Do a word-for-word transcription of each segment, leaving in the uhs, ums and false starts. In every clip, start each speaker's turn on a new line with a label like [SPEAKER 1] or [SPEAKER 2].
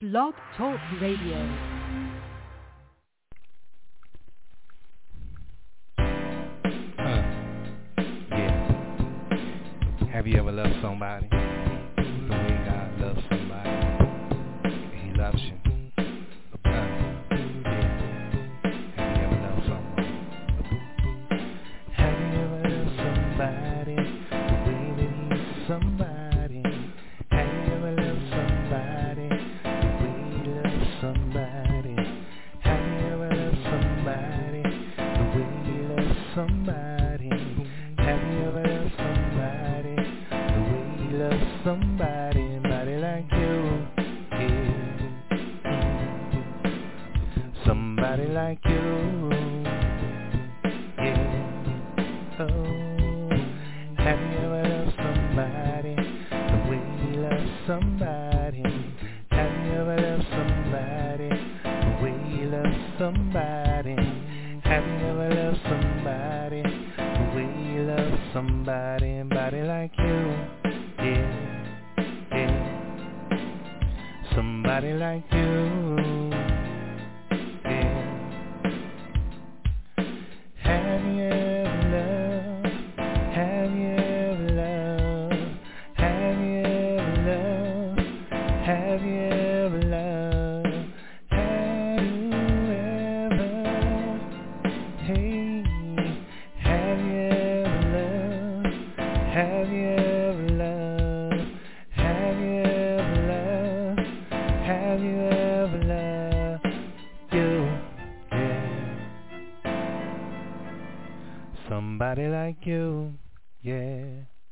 [SPEAKER 1] Blog Talk Radio.
[SPEAKER 2] Have you ever loved somebody the way God loves somebody? He loves you. Uh, yeah. Have you ever loved someone? Have you ever loved somebody the way that he loves somebody? Have you ever loved somebody the way he loves somebody? Have you ever loved somebody the way he loves somebody? Have you ever loved somebody the way he loves somebody, somebody like you, yeah. Somebody like you, yeah. Oh, have you ever loved somebody the way he loves somebody? Have you ever loved somebody the way he loves somebody? Have you ever loved somebody the way he loves somebody, somebody like you, yeah, yeah. Somebody like you, yeah. Have you ever loved? Have you ever loved? Have you ever loved? Have you ever loved? Have you ever? Hey, have you ever loved? Have you ever loved? Have you ever loved? Have you ever loved you? Yeah. Somebody like you, yeah.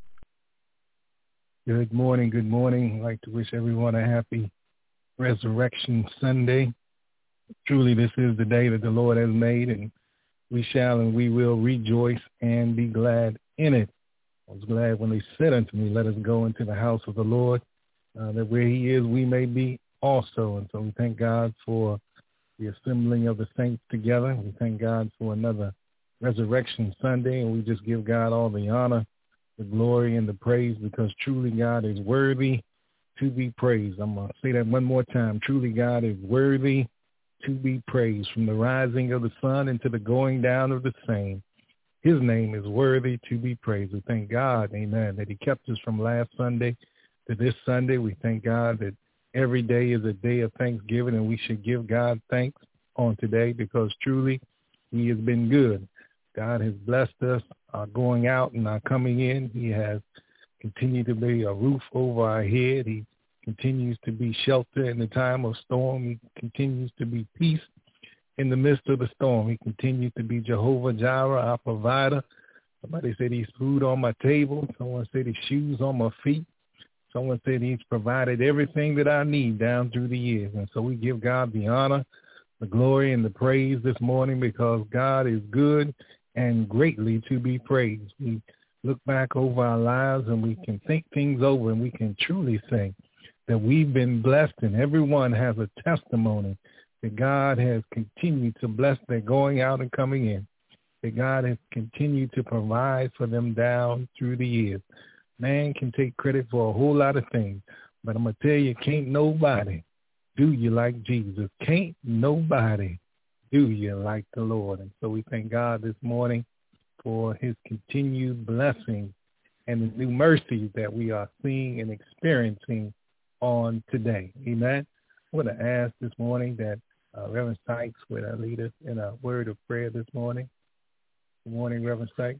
[SPEAKER 3] Good morning, good morning. I'd like to wish everyone a happy Resurrection Sunday. Truly, this is the day that the Lord has made, and we shall and we will rejoice and be glad in it. I was glad when they said unto me, let us go into the house of the Lord, uh, that where he is, we may be also. And so we thank God for the assembling of the saints together. We thank God for another Resurrection Sunday, and we just give God all the honor, the glory, and the praise, because truly God is worthy to be praised. I'm going to say that one more time. Truly God is worthy to be praised, from the rising of the sun into the going down of the same. His name is worthy to be praised. We thank God, amen, that he kept us from last Sunday to this Sunday. We thank God that every day is a day of thanksgiving, and we should give God thanks on today, because truly he has been good. God has blessed us, our going out and our coming in. He has continued to be a roof over our head. He continues to be shelter in the time of storm. He continues to be peace in the midst of the storm. He continues to be Jehovah Jireh, our provider. Somebody said he's food on my table. Someone said he's shoes on my feet. Someone said he's provided everything that I need down through the years. And so we give God the honor, the glory, and the praise this morning, because God is good and greatly to be praised. We look back over our lives and we can think things over, and we can truly say that we've been blessed, and everyone has a testimony that God has continued to bless their going out and coming in, that God has continued to provide for them down through the years. Man can take credit for a whole lot of things, but I'm going to tell you, can't nobody do you like Jesus. Can't nobody do you like the Lord. And so we thank God this morning for his continued blessing and the new mercies that we are seeing and experiencing on today. Amen. I want to ask this morning that uh, Reverend Sykes would uh, lead us in a word of prayer this morning. Good morning, Reverend Sykes.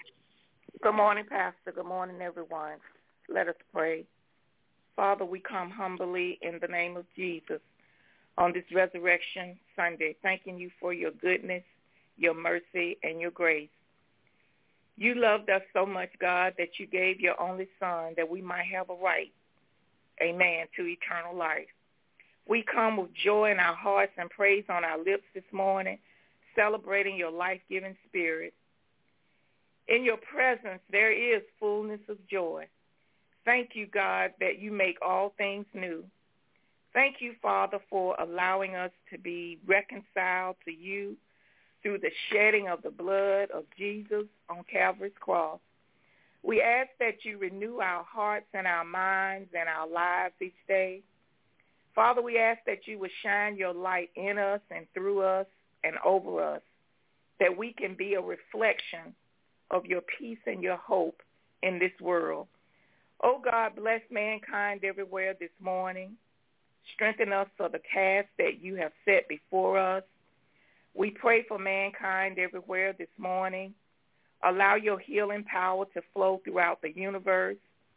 [SPEAKER 4] Good morning, Pastor. Good morning, everyone. Let us pray. Father, we come humbly in the name of Jesus on this Resurrection Sunday, thanking you for your goodness, your mercy, and your grace. You loved us so much, God, that you gave your only Son that we might have a right, amen, to eternal life. We come with joy in our hearts and praise on our lips this morning, celebrating your life-giving spirit. In your presence, there is fullness of joy. Thank you, God, that you make all things new. Thank you, Father, for allowing us to be reconciled to you through the shedding of the blood of Jesus on Calvary's cross. We ask that you renew our hearts and our minds and our lives each day. Father, we ask that you would shine your light in us and through us and over us, that we can be a reflection of your peace and your hope in this world. Oh, God, bless mankind everywhere this morning. Strengthen us for the task that you have set before us. We pray for mankind everywhere this morning. Allow your healing power to flow throughout the universe.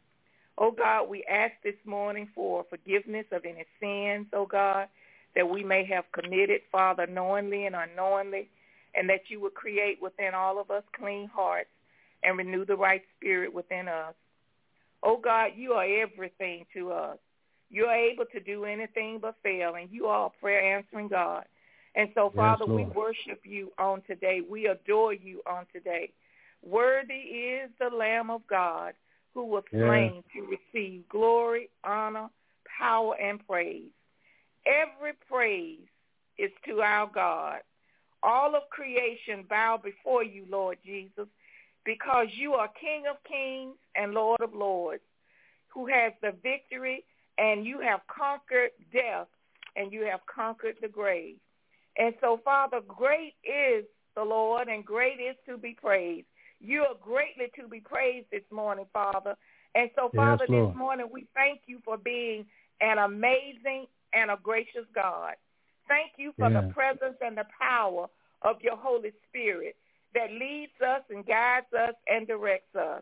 [SPEAKER 4] Oh, God, we ask this morning for forgiveness of any sins, oh, God, that we may have committed, Father, knowingly and unknowingly, and that you would create within all of us clean hearts and renew the right spirit within us. Oh, God, you are everything to us. You are able to do anything but fail, and you are a prayer-answering God. And so, Father, yes, we worship you on today. We adore you on today. Worthy is the Lamb of God who was slain yes. to receive glory, honor, power, and praise. Every praise is to our God. All of creation bow before you, Lord Jesus, because you are King of kings and Lord of lords, who has the victory, and you have conquered death, and you have conquered the grave. And so, Father, great is the Lord, and great is to be praised. You are greatly to be praised this morning, Father. And so, Father, yes, this morning we thank you for being an amazing and a gracious God. Thank you for yeah. the presence and the power of your Holy Spirit that leads us and guides us and directs us.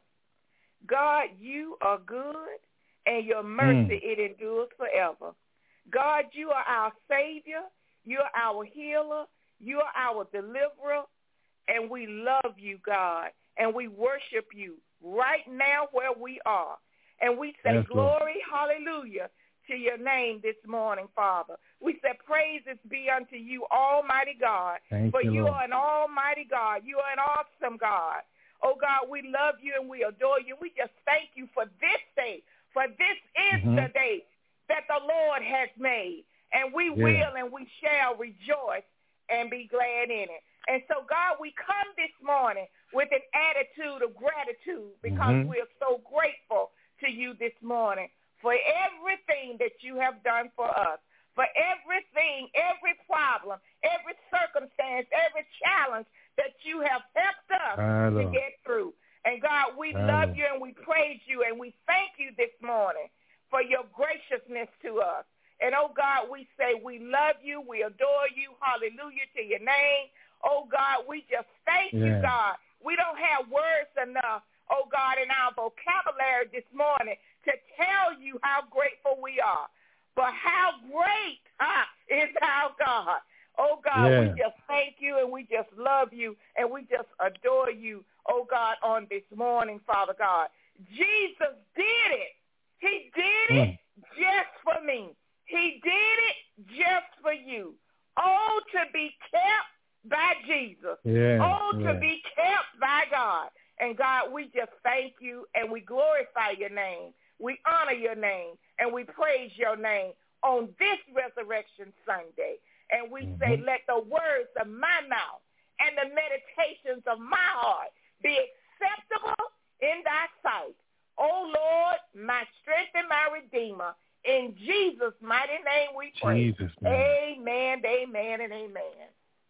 [SPEAKER 4] God, you are good, and your mercy, mm. it endures forever. God, you are our Savior. You are our healer. You are our deliverer. And we love you, God, and we worship you right now where we are. And we say yes, glory, Lord. Hallelujah, to your name this morning, Father. We say praises be unto you, Almighty God, Thank for you, you are an almighty God. You are an awesome God. Oh, God, we love you and we adore you. We just thank you for this day, for this is mm-hmm. the day that the Lord has made, and we yeah. will and we shall rejoice and be glad in it. And so, God, we come this morning with an attitude of gratitude because mm-hmm. we're so grateful to you this morning for everything that you have done for us, for everything, every problem, every circumstance, every challenge that you have helped us to get through. And, God, we love you and we praise you and we thank you this morning for your graciousness to us. And, oh, God, we say we love you, we adore you, hallelujah to your name. Oh, God, we just thank yeah. you, God. We don't have words enough, oh, God, in our vocabulary this morning to tell you how grateful we are. But how great huh, is our God. Oh, God, yeah. we just thank you and we just love you and we just adore you, oh, God, on this morning, Father God. Jesus did it. He did mm. it just for me. He did it just for you. Oh, to be kept by Jesus. Yeah, oh, yeah. to be kept by God. And, God, we just thank you and we glorify your name. We honor your name and we praise your name on this Resurrection Sunday. And we mm-hmm. say, let the words of my mouth and the meditations of my heart be acceptable in thy sight. Oh, Lord, my strength and my Redeemer. In Jesus' mighty name we pray. Jesus, amen, amen, and amen.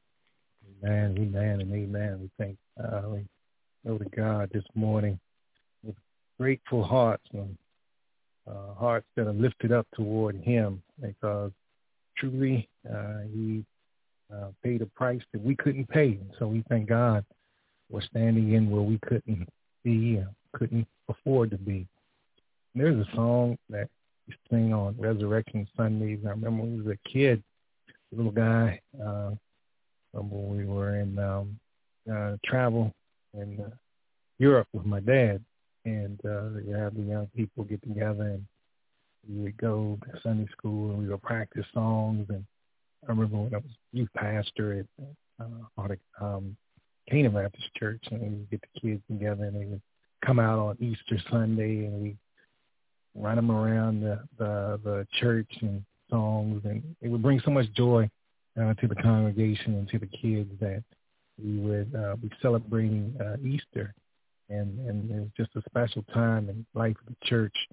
[SPEAKER 3] Amen, amen, and amen. We thank uh, we go to God this morning with grateful hearts and uh, hearts that are lifted up toward him because truly uh, he uh, paid a price that we couldn't pay. So we thank God for standing in where we couldn't be, uh, couldn't afford to be. And there's a song that we sing on Resurrection Sundays. I remember when I was a kid, a little guy, uh, when we were in um, uh, travel in uh, Europe with my dad, and uh, you have the young people get together, and we would go to Sunday school, and we would practice songs. And I remember when I was youth pastor at uh, um, Canaan Baptist Church, and we would get the kids together, and they would come out on Easter Sunday, and we run them around the, the, the church and songs, and it would bring so much joy Uh, to the congregation and to the kids that we would uh, be celebrating uh, Easter. And, and it was just a special time in life of the church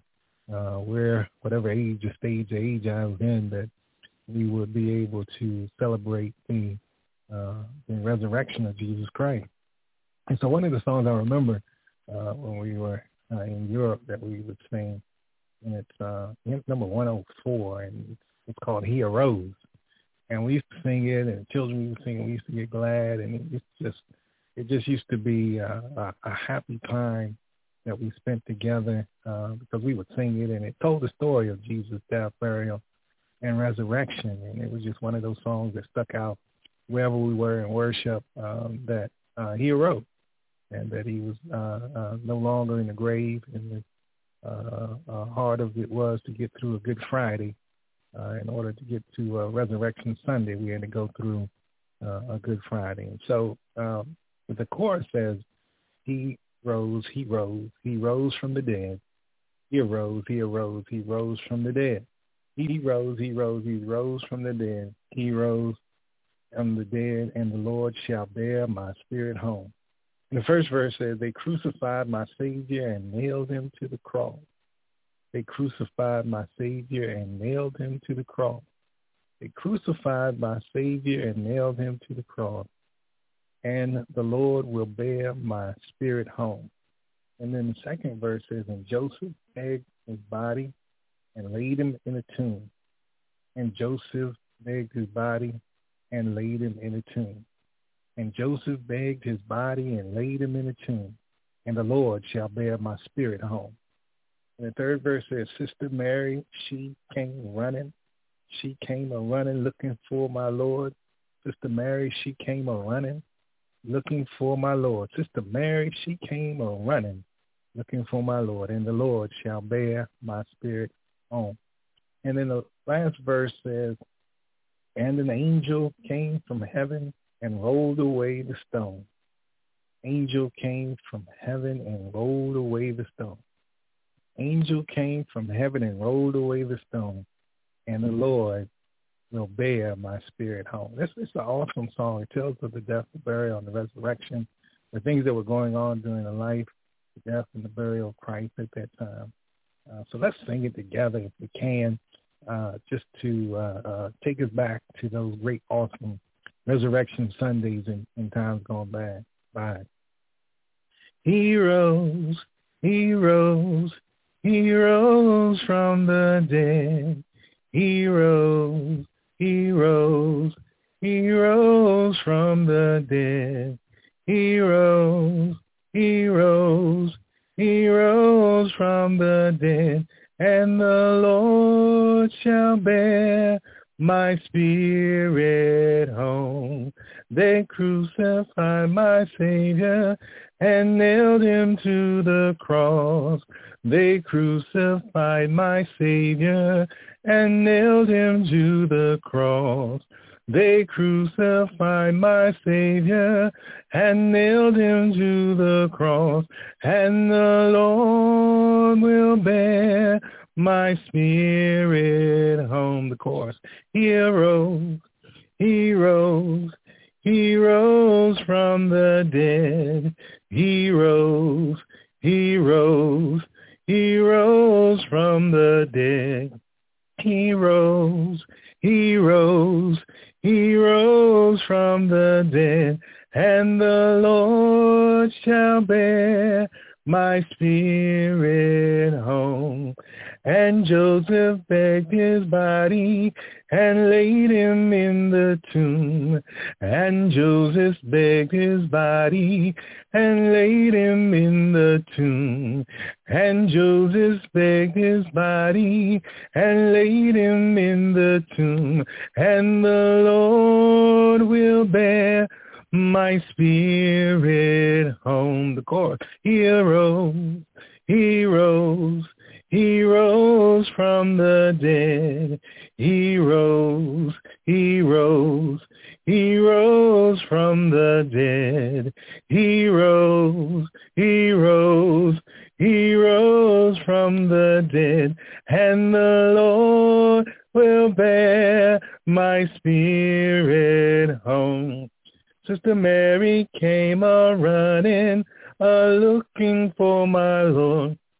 [SPEAKER 3] uh, where, whatever age or stage or age I was in, that we would be able to celebrate the, uh, the resurrection of Jesus Christ. And so one of the songs I remember uh, when we were uh, in Europe that we would sing, and it's uh, number one oh four, and it's, it's called He Arose. And we used to sing it, and children used to sing it. We used to get glad, and it's just, it just used to be uh, a, a happy time that we spent together uh, because we would sing it, and it told the story of Jesus' death, burial, and resurrection. And it was just one of those songs that stuck out wherever we were in worship, um, that uh, he arose, and that he was uh, uh, no longer in the grave. And the uh, uh, hard of it was to get through a Good Friday. Uh, in order to get to uh, Resurrection Sunday, we had to go through uh, a Good Friday. And so um, the chorus says, he rose, he rose, he rose from the dead. He arose, he arose, he rose from the dead. He rose, he rose, he rose from the dead. He rose from the dead, and the Lord shall bear my spirit home. And the first verse says, they crucified my Savior and nailed him to the cross. They crucified my Savior and nailed him to the cross. They crucified my Savior and nailed him to the cross. And the Lord will bear my spirit home. And then the second verse says, and Joseph begged his body and laid him in a tomb. And Joseph begged his body and laid him in a tomb. And Joseph begged his body and laid him in a tomb. And the Lord shall bear my spirit home. And the third verse says, Sister Mary, she came running. She came a-running looking for my Lord. Sister Mary, she came a-running looking for my Lord. Sister Mary, she came a-running looking for my Lord. And the Lord shall bear my spirit home. And then the last verse says, and an angel came from heaven and rolled away the stone. Angel came from heaven and rolled away the stone. Angel came from heaven and rolled away the stone, and the Lord will bear my spirit home. This is an awesome song. It tells of the death, the burial, and the resurrection, the things that were going on during the life, the death, and the burial of Christ at that time. Uh, so let's sing it together if we can, uh, just to uh, uh, take us back to those great, awesome Resurrection Sundays in, in times gone by. by. He rose, he rose. He rose from the dead. He rose, he rose, he rose from the dead. He rose, he rose, he rose from the dead. And the Lord shall bear my spirit home. They crucified my Savior and nailed him to the cross. They crucified my Savior and nailed him to the cross. They crucified my Savior and nailed him to the cross. And the Lord will bear my spirit home. The chorus. He arose, he rose, he rose from the dead. He rose, he rose, he rose from the dead. He rose, he rose, he rose from the dead. And the Lord shall bear my spirit home. And Joseph begged his body and laid him in the tomb. And Joseph begged his body and laid him in the tomb. And Joseph begged his body and laid him in the tomb. And the Lord will bear my spirit home. The chorus. He arose, he rose, he rose from the dead. He rose, he rose, he rose from the dead. He rose, he rose, he rose from the dead. And the Lord will bear my spirit home. Sister Mary came a-running, a-looking for my Lord.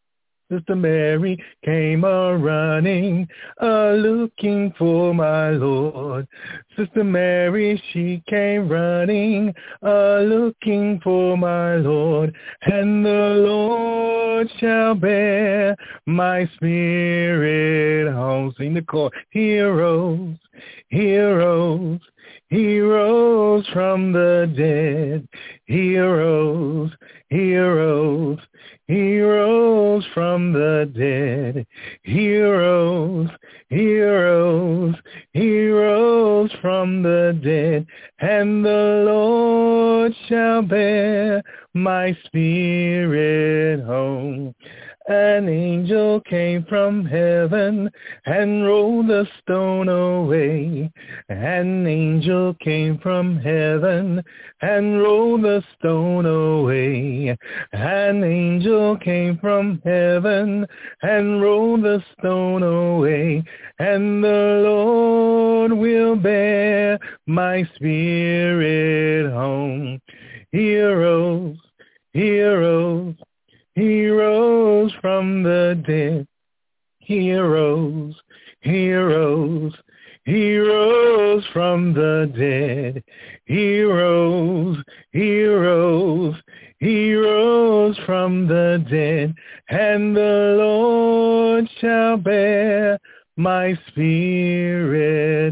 [SPEAKER 3] Sister Mary came a-running, a-looking for my Lord. Sister Mary, she came running, a-looking for my Lord. And the Lord shall bear my spirit home. Sing the chorus. He arose, he arose, he rose from the dead. He arose, he arose, he rose from the dead. He arose, he arose, he rose from the dead. And the Lord shall bear my spirit home. An angel came from heaven and rolled the stone away. An angel came from heaven and rolled the stone away. An angel came from heaven and rolled the stone away. And the Lord will bear my spirit home. He arose, he arose, he rose from the dead. He arose, he arose, he rose from the dead. He rose, he rose, he rose from the dead. And the Lord shall bear my spirit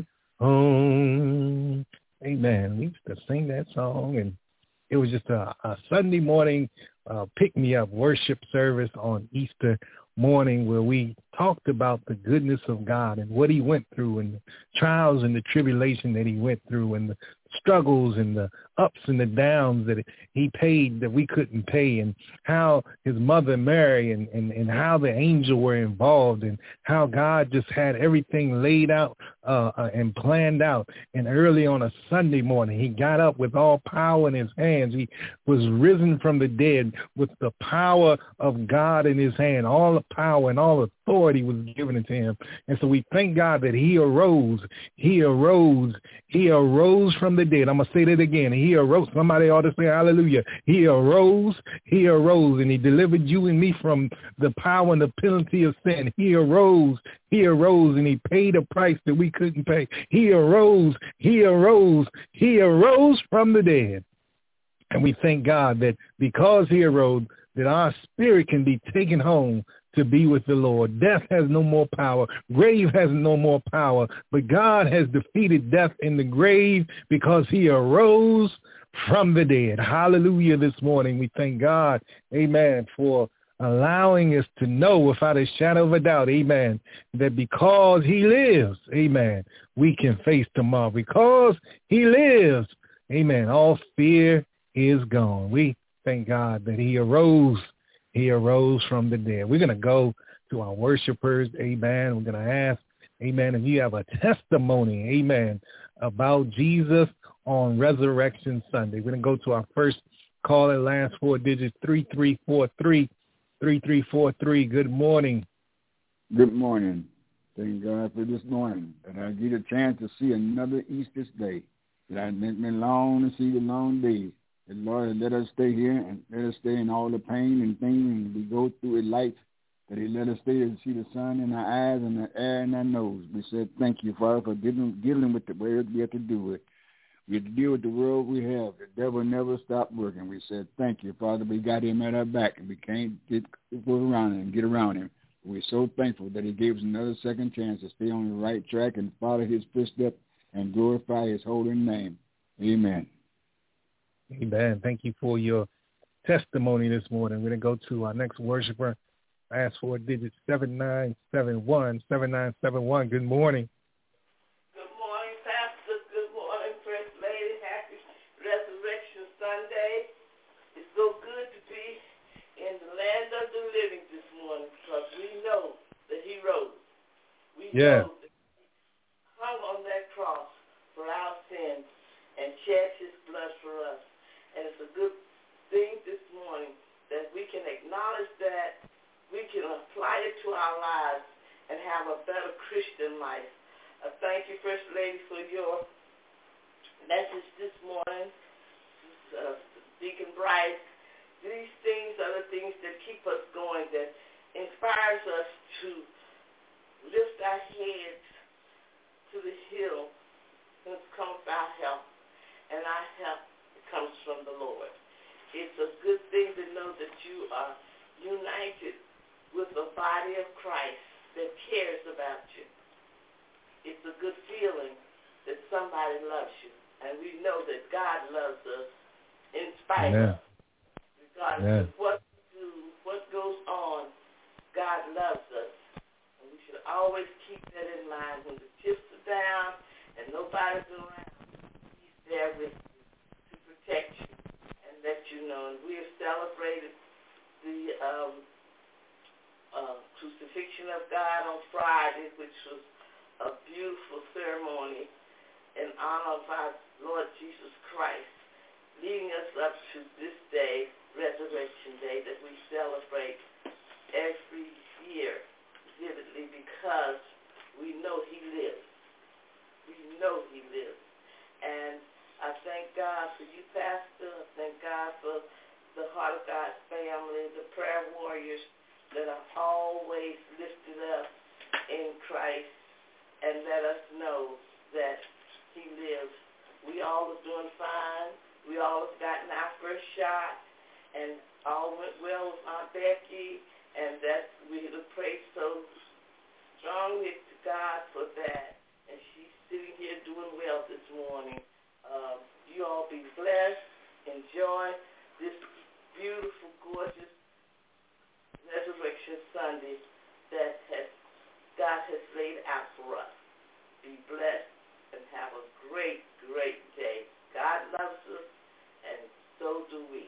[SPEAKER 3] home. Amen. We used to sing that song, and it was just a, a Sunday morning uh, pick-me-up worship service on Easter morning where we talked about the goodness of God and what he went through and the trials and the tribulation that he went through and the struggles and the ups and the downs that he paid that we couldn't pay, and how his mother Mary and, and, and how the angel were involved, and how God just had everything laid out uh, uh, and planned out. And early on a Sunday morning, he got up with all power in his hands. He was risen from the dead with the power of God in his hand. All the power and all authority was given to him. And so we thank God that he arose. He arose. He arose from the dead. I'm going to say that again. He arose. Somebody ought to say hallelujah. He arose. He arose, and he delivered you and me from the power and the penalty of sin. He arose. He arose, and he paid a price that we couldn't pay. He arose. He arose. He arose from the dead. And we thank God that because he arose, that our spirit can be taken home to be with the Lord. Death has no more power. Grave has no more power. But God has defeated death in the grave because he arose from the dead. Hallelujah. This morning we thank God, amen, for allowing us to know without a shadow of a doubt, amen, that because he lives, amen, we can face tomorrow. Because he lives, amen, all fear is gone. We thank God that he arose. He arose from the dead. We're going to go to our worshipers, amen. We're going to ask, amen, if you have a testimony, amen, about Jesus on Resurrection Sunday. We're going to go to our first caller, last four digits, three three four three, three three four three. Good morning.
[SPEAKER 1] Good morning. Thank God for this morning, that I get a chance to see another Easter day, that I've been long to see the long days. And Lord, let us stay here and let us stay in all the pain and things and we go through it light, that he let us stay and see the sun in our eyes and the air in our nose. We said, thank you, Father, for dealing, dealing with the way we have to do it. We have to deal with the world we have. The devil never stopped working. We said, thank you, Father. We got him at our back and we can't get go around him, get around him. We're so thankful that he gave us another second chance to stay on the right track and follow his footsteps and glorify his holy name. Amen.
[SPEAKER 3] Amen. Thank you for your testimony this morning. We're going to go to our next worshiper. Last four digits, seven nine seven one, seven nine seven one. Good morning.
[SPEAKER 5] Good morning, Pastor. Good morning, First Lady. Happy Resurrection Sunday. It's so good to be in the land of the living this morning because we know that he rose. We
[SPEAKER 3] yeah.
[SPEAKER 5] know that he hung on that cross for our sins and shed his blood for us. And it's a good thing this morning that we can acknowledge that, we can apply it to our lives and have a better Christian life. I thank you, First Lady, for your message this morning, uh, Deacon Bryce. These things are the things that keep us going, that inspires us to lift our heads to the hill whence comes our help, and our help comes from the Lord. It's a good thing to know that you are united with the body of Christ that cares about you. It's a good feeling that somebody loves you, and we know that God loves us in spite
[SPEAKER 3] Amen.
[SPEAKER 5] of, regardless
[SPEAKER 3] Amen.
[SPEAKER 5] of what we do, what goes on, God loves us. And we should always keep that in mind when the chips are down and nobody's around. He's there with you to protect you and let you know. And we have celebrated the um, uh, crucifixion of God on Friday, which was a beautiful ceremony in honor of our Lord Jesus Christ, leading us up to this day, Resurrection Day, that we celebrate every year vividly because we know he lives. We know he lives. And I thank God for you, Pastor. I thank God for the Heart of God family, the prayer warriors that are always lifted up in Christ and let us know that he lives. We all are doing fine. We all have gotten our first shot, and all went well with Aunt Becky, and that we have prayed so strongly to God for that. And she's sitting here doing well this morning. Uh, you all be blessed. Enjoy this beautiful, gorgeous Resurrection Sunday that has God has laid out for us. Be blessed and have a great, great day. God loves us, and so do we.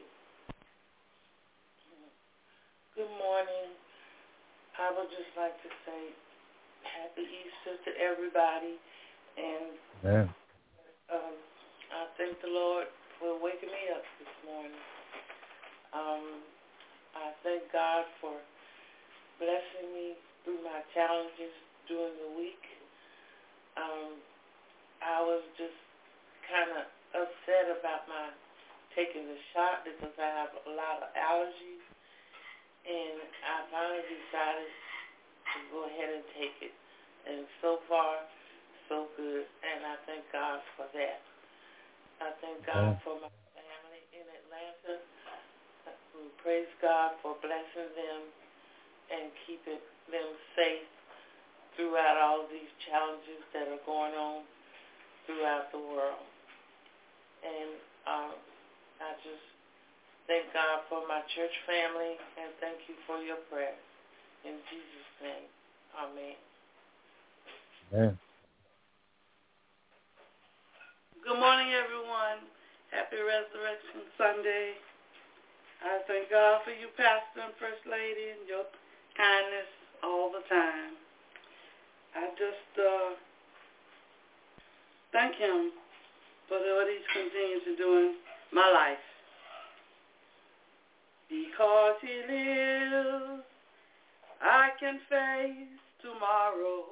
[SPEAKER 6] Good morning. I would just like to say Happy Easter to everybody, and
[SPEAKER 3] Yeah.
[SPEAKER 6] um, I thank the Lord for waking me up this morning. Um, I thank God for blessing me through my challenges during the week. Um, I was just kind of upset about my taking the shot because I have a lot of allergies, and I finally decided to go ahead and take it. And so far, so good, and I thank God for that. I thank God
[SPEAKER 3] Yeah.
[SPEAKER 6] for my family in Atlanta. Praise God for blessing them and keeping them safe throughout all these challenges that are going on throughout the world. And um, I just thank God for my church family, and thank you for your prayers. In Jesus' name, amen.
[SPEAKER 3] Yeah.
[SPEAKER 7] Good morning, everyone. Happy Resurrection Sunday. I thank God for you, Pastor and First Lady, and your kindness all the time. I just uh, thank him for what he's continued to do in my life. Because he lives, I can face tomorrow.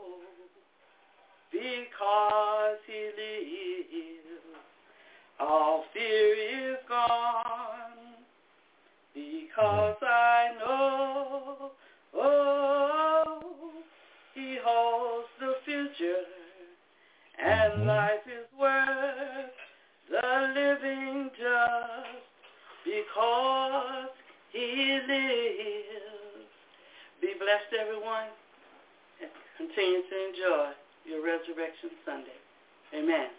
[SPEAKER 7] Because he lives, all fear is gone. Because I know, oh, he holds the future, and
[SPEAKER 3] Mm-hmm.
[SPEAKER 7] life is worth the living just because he lives. Be blessed, everyone, and continue to enjoy your Resurrection Sunday. Amen.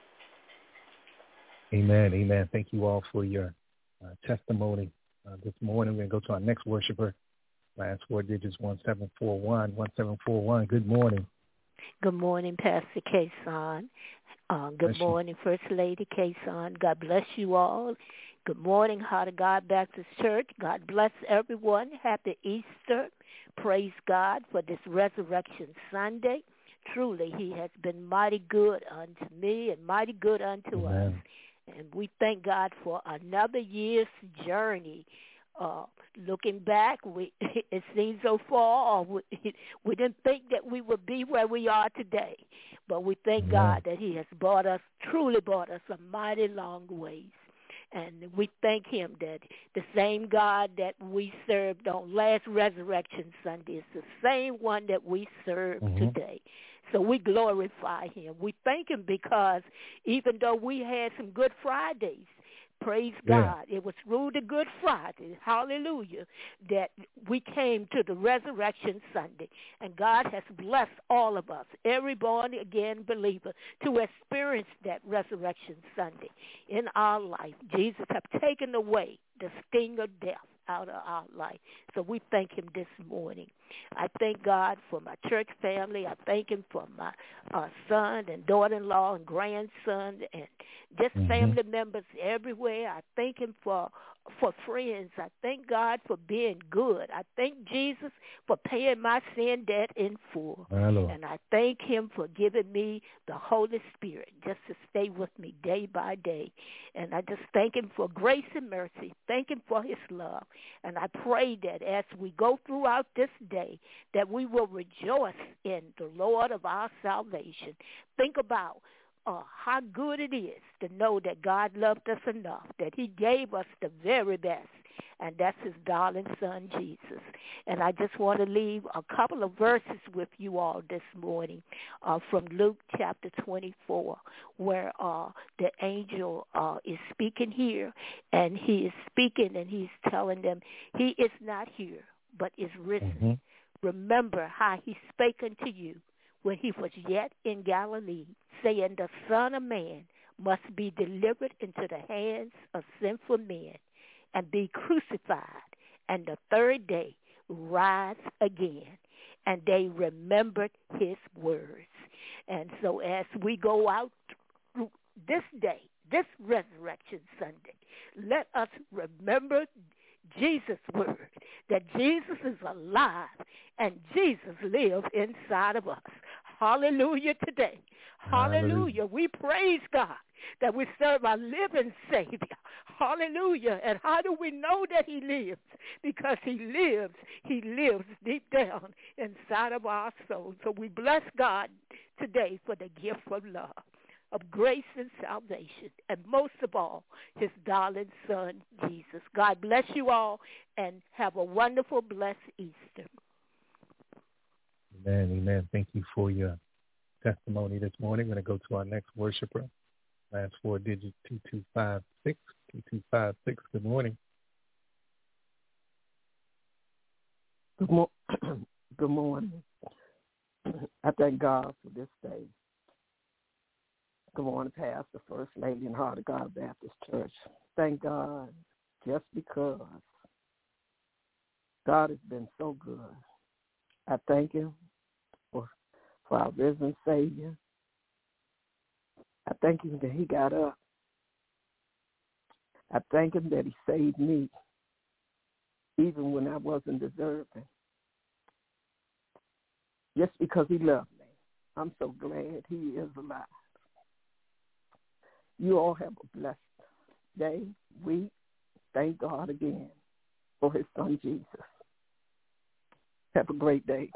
[SPEAKER 3] Amen. Amen. Thank you all for your uh, testimony. Uh, this morning, we're going to go to our next worshiper. Last four digits, one seven four one, one seven four one. Good morning.
[SPEAKER 8] Good morning, Pastor Kason. Uh, good
[SPEAKER 3] Bless you.
[SPEAKER 8] morning, First Lady Kason. God bless you all. Good morning, Heart of God Baptist Church. God bless everyone. Happy Easter. Praise God for this Resurrection Sunday. Truly, he has been mighty good unto me and mighty good unto
[SPEAKER 3] Amen.
[SPEAKER 8] us. And we thank God for another year's journey. Uh, looking back, we, it seems so far. We, we didn't think that we would be where we are today. But we thank
[SPEAKER 3] Amen.
[SPEAKER 8] God that he has brought us, truly brought us a mighty long ways. And we thank him that the same God that we served on last Resurrection Sunday is the same one that we serve mm-hmm. today. So we glorify him. We thank him because even though we had some Good Fridays, praise yeah. God, it was through the Good Friday, hallelujah, that we came to the Resurrection Sunday. And God has blessed all of us, every born-again believer, to experience that Resurrection Sunday in our life. Jesus has taken away the sting of death out of our life. So we thank him this morning. I thank God for my church family. I thank him for my uh, son and daughter-in-law and grandson and just mm-hmm. family members everywhere. I thank him for for friends. I thank God for being good. I thank Jesus for paying my sin debt in full.
[SPEAKER 3] Hello.
[SPEAKER 8] And I thank him for giving me the Holy Spirit just to stay with me day by day. And I just thank him for grace and mercy. Thank him for his love. And I pray that as we go throughout this day, that we will rejoice in the Lord of our salvation. Think about Uh, how good it is to know that God loved us enough, that he gave us the very best, and that's his darling son, Jesus. And I just want to leave a couple of verses with you all this morning uh, from Luke chapter twenty-four, where uh, the angel uh, is speaking here, and he is speaking, and he's telling them he is not here, but is risen. Mm-hmm. Remember how he spake unto you when he was yet in Galilee, saying, the Son of Man must be delivered into the hands of sinful men and be crucified, and the third day rise again. And they remembered his words. And so as we go out through this day, this Resurrection Sunday, let us remember Jesus' word, that Jesus is alive and Jesus lives inside of us. Hallelujah today. Hallelujah. Hallelujah. We praise God that we serve a living Savior. Hallelujah. And how do we know that he lives? Because he lives. He lives deep down inside of our soul. So we bless God today for the gift of love, of grace and salvation, and most of all, his darling son, Jesus. God bless you all, and have a wonderful, blessed Easter.
[SPEAKER 3] Amen, amen. Thank you for your testimony this morning. We're going to go to our next worshiper. Last four digits, two two five six, two two five six. Good morning.
[SPEAKER 9] Good, mo- Good morning. I thank God for this day. Good morning, Pastor, First Lady, and Heart of God Baptist Church. Thank God just because God has been so good. I thank him for, for our risen Savior. I thank him that he got up. I thank him that he saved me even when I wasn't deserving. Just because he loved me. I'm so glad he is alive. You all have a blessed day, week. Thank God again for his son, Jesus. Have a great day.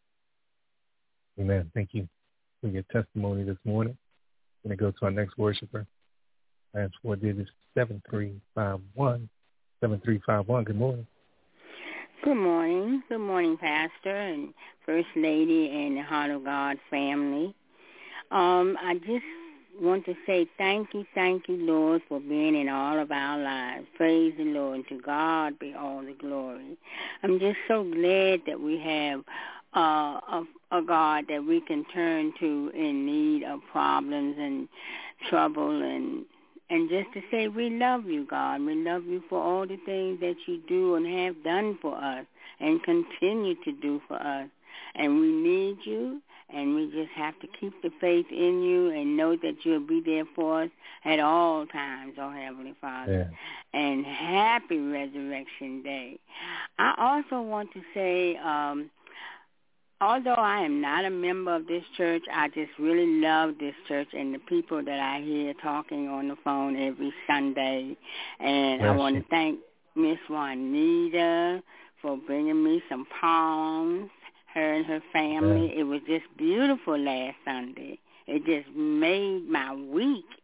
[SPEAKER 3] Amen. Thank you for your testimony this morning. We're going to go to our next worshiper. Last four digits, seven three five one. seven three five one. Good morning.
[SPEAKER 10] Good morning. Good morning, Pastor and First Lady and the Heart of God family. Um, I just want to say thank you, thank you, Lord, for being in all of our lives. Praise the Lord. And to God be all the glory. I'm just so glad that we have uh, a, a God that we can turn to in need of problems and trouble, and and just to say we love you, God. We love you for all the things that you do and have done for us and continue to do for us. And we need you. And we just have to keep the faith in you and know that you'll be there for us at all times, oh Heavenly Father. Yeah. And happy Resurrection Day. I also want to say, um, although I am not a member of this church, I just really love this church and the people that I hear talking on the phone every Sunday. And yes. I want to thank Miss Juanita for bringing me some palms. Her and her family. Yeah. It was just beautiful last Sunday. It just made my week.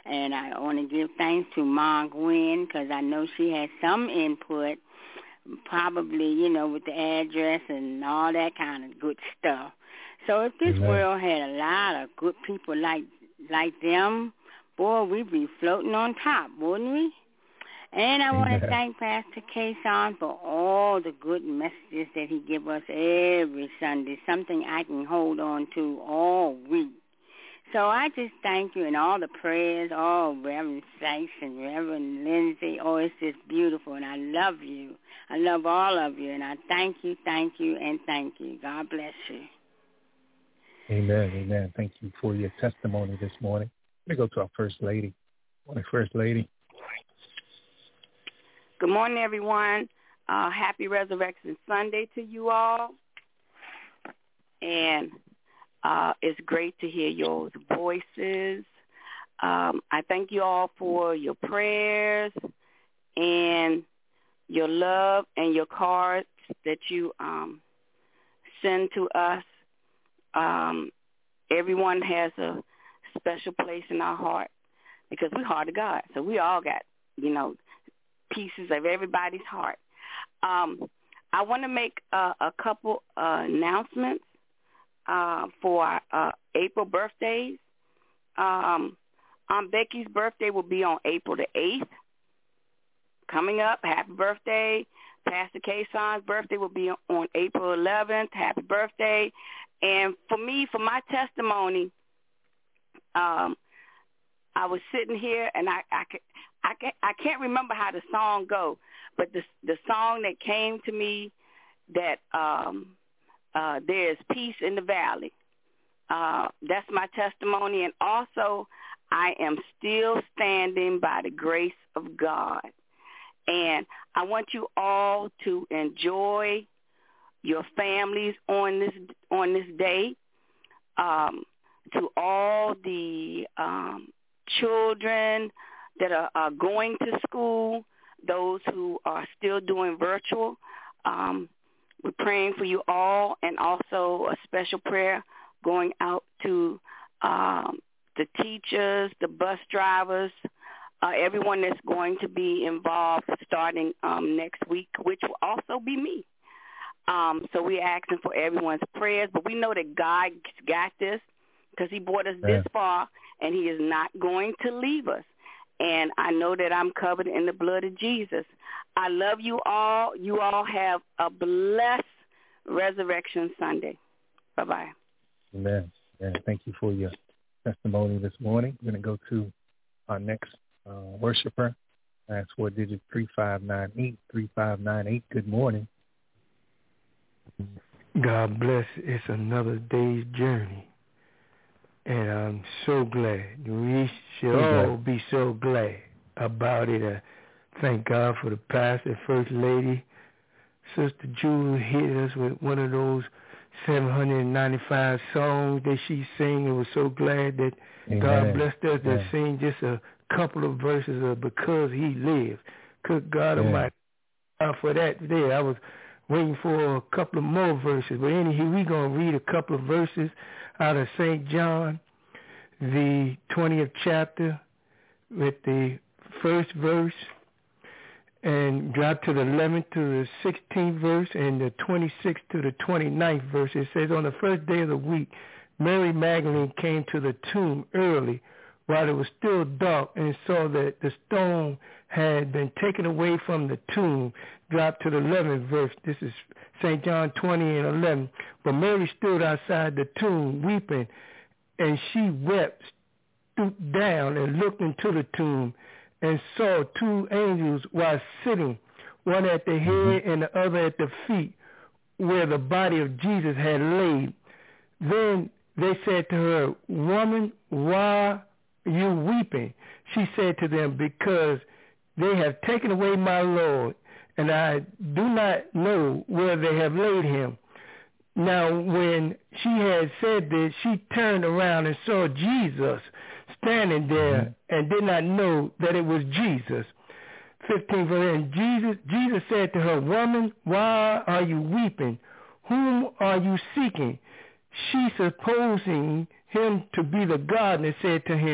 [SPEAKER 10] And I want to give thanks to Ma Gwen because I know she had some input, probably, you know, with the address and all that kind of good stuff. So if this
[SPEAKER 3] Amen.
[SPEAKER 10] world had a lot of good people like like them, boy, we'd be floating on top, wouldn't we? And I Amen. want to thank Pastor Kason for all the good messages that he gives us every Sunday, something I can hold on to all week. So I just thank you and all the prayers, all Reverend Sykes and Reverend Lindsay. Oh, it's just beautiful, and I love you. I love all of you, and I thank you, thank you, and thank you. God bless you.
[SPEAKER 3] Amen, amen. Thank you for your testimony this morning. Let me go to our First Lady. Morning, First Lady.
[SPEAKER 11] Good morning, everyone. Uh, happy Resurrection Sunday to you all. And uh, it's great to hear your voices. Um, I thank you all for your prayers and your love and your cards that you um, send to us. Um, everyone has a special place in our heart because we're heart of God. So we all got, you know, pieces of everybody's heart. Um, I want to make uh, a couple uh, announcements uh, for our, uh, April birthdays. Um, Aunt Becky's birthday will be on April the eighth. Coming up, happy birthday. Pastor Kason's birthday will be on April eleventh. Happy birthday. And for me, for my testimony, um, I was sitting here and I, I, I, can't, I can't remember how the song go, but the the song that came to me that um, uh, there is peace in the valley. Uh, that's my testimony. And also, I am still standing by the grace of God. And I want you all to enjoy your families on this on this day. Um, to all the um, children that are, are going to school, those who are still doing virtual, um, we're praying for you all, and also a special prayer going out to um, the teachers, the bus drivers, uh, everyone that's going to be involved starting um, next week, which will also be me. Um, so we're asking for everyone's prayers, but we know that God got this because he brought us this far, and he is not going to leave us. And I know that I'm covered in the blood of Jesus. I love you all. You all have a blessed Resurrection Sunday. Bye-bye.
[SPEAKER 3] Amen. Amen. Thank you for your testimony this morning. We're going to go to our next uh, worshiper. That's four digit three five nine eight, three five nine eight. Good morning.
[SPEAKER 12] God bless. It's another day's journey. And I'm so glad. We should all be so glad about it. Uh, thank God for the pastor, First Lady. Sister Jewel hit us with one of those seven hundred ninety-five songs that she sang. And was so glad that Amen. God blessed us to sing just a couple of verses of Because He Lives. Good God Almighty. Uh, for that there, I was waiting for a couple of more verses. But anyhow, we're going to read a couple of verses out of Saint John, the twentieth chapter, with the first verse, and drop to the eleventh to the sixteenth verse, and the twenty-sixth to the twenty-ninth verse. It says, on the first day of the week, Mary Magdalene came to the tomb early while it was still dark and saw that the stone had been taken away from the tomb. Drop to the eleventh verse. This is Saint John twenty and eleven. But Mary stood outside the tomb weeping, and she wept, stooped down and looked into the tomb and saw two angels while sitting, one at the head and the other at the feet, where the body of Jesus had laid. Then they said to her, Woman, why are you weeping? She said to them, Because they have taken away my Lord, and I do not know where they have laid him. Now, when she had said this, she turned around and saw Jesus standing there and did not know that it was Jesus. fifteen verse, and Jesus, Jesus said to her, Woman, why are you weeping? Whom are you seeking? She, supposing him to be the gardener, said to him,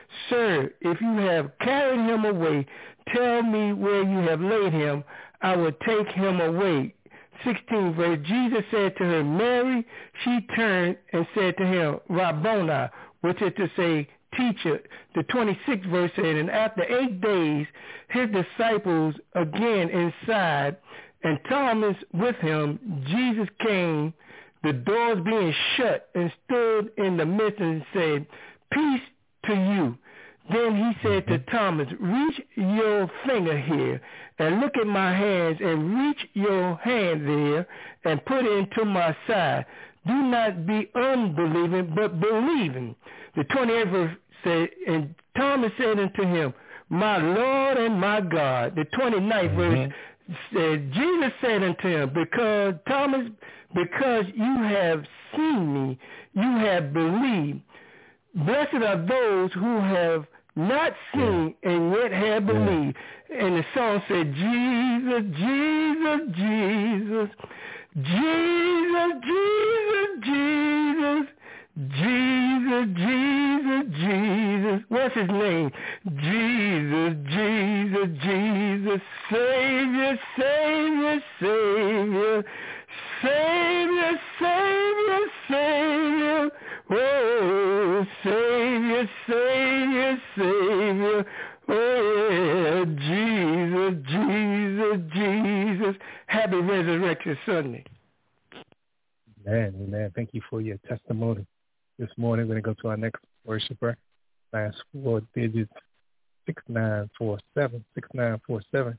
[SPEAKER 12] Sir, if you have carried him away, tell me where you have laid him. I will take him away. sixteen verse, Jesus said to her, Mary. She turned and said to him, Rabboni, which is to say, teacher. The twenty-sixth verse said, and after eight days, his disciples again inside, and Thomas with him, Jesus came, the doors being shut, and stood in the midst and said, peace to you. Then he said to Thomas, reach your finger here and look at my hands, and reach your hand there and put it into my side. Do not be unbelieving, but believing. The twenty-eighth verse said, and Thomas said unto him, my Lord and my God. The twenty-ninth mm-hmm. verse said, Jesus said unto him, because Thomas, because you have seen me, you have believed. Blessed are those who have not seen yeah. and yet have believed. Yeah. And the song said, Jesus, Jesus, Jesus, Jesus, Jesus, Jesus, Jesus, Jesus, Jesus. What's his name? Jesus, Jesus, Jesus, Savior, Savior, Savior, Savior, Savior, Savior. Oh, Savior, Savior, Savior. Oh, yeah, Jesus, Jesus, Jesus. Happy Resurrection Sunday.
[SPEAKER 3] Amen, amen. Thank you for your testimony. This morning, we're going to go to our next worshiper. Last four digits, six nine four seven. six nine four seven.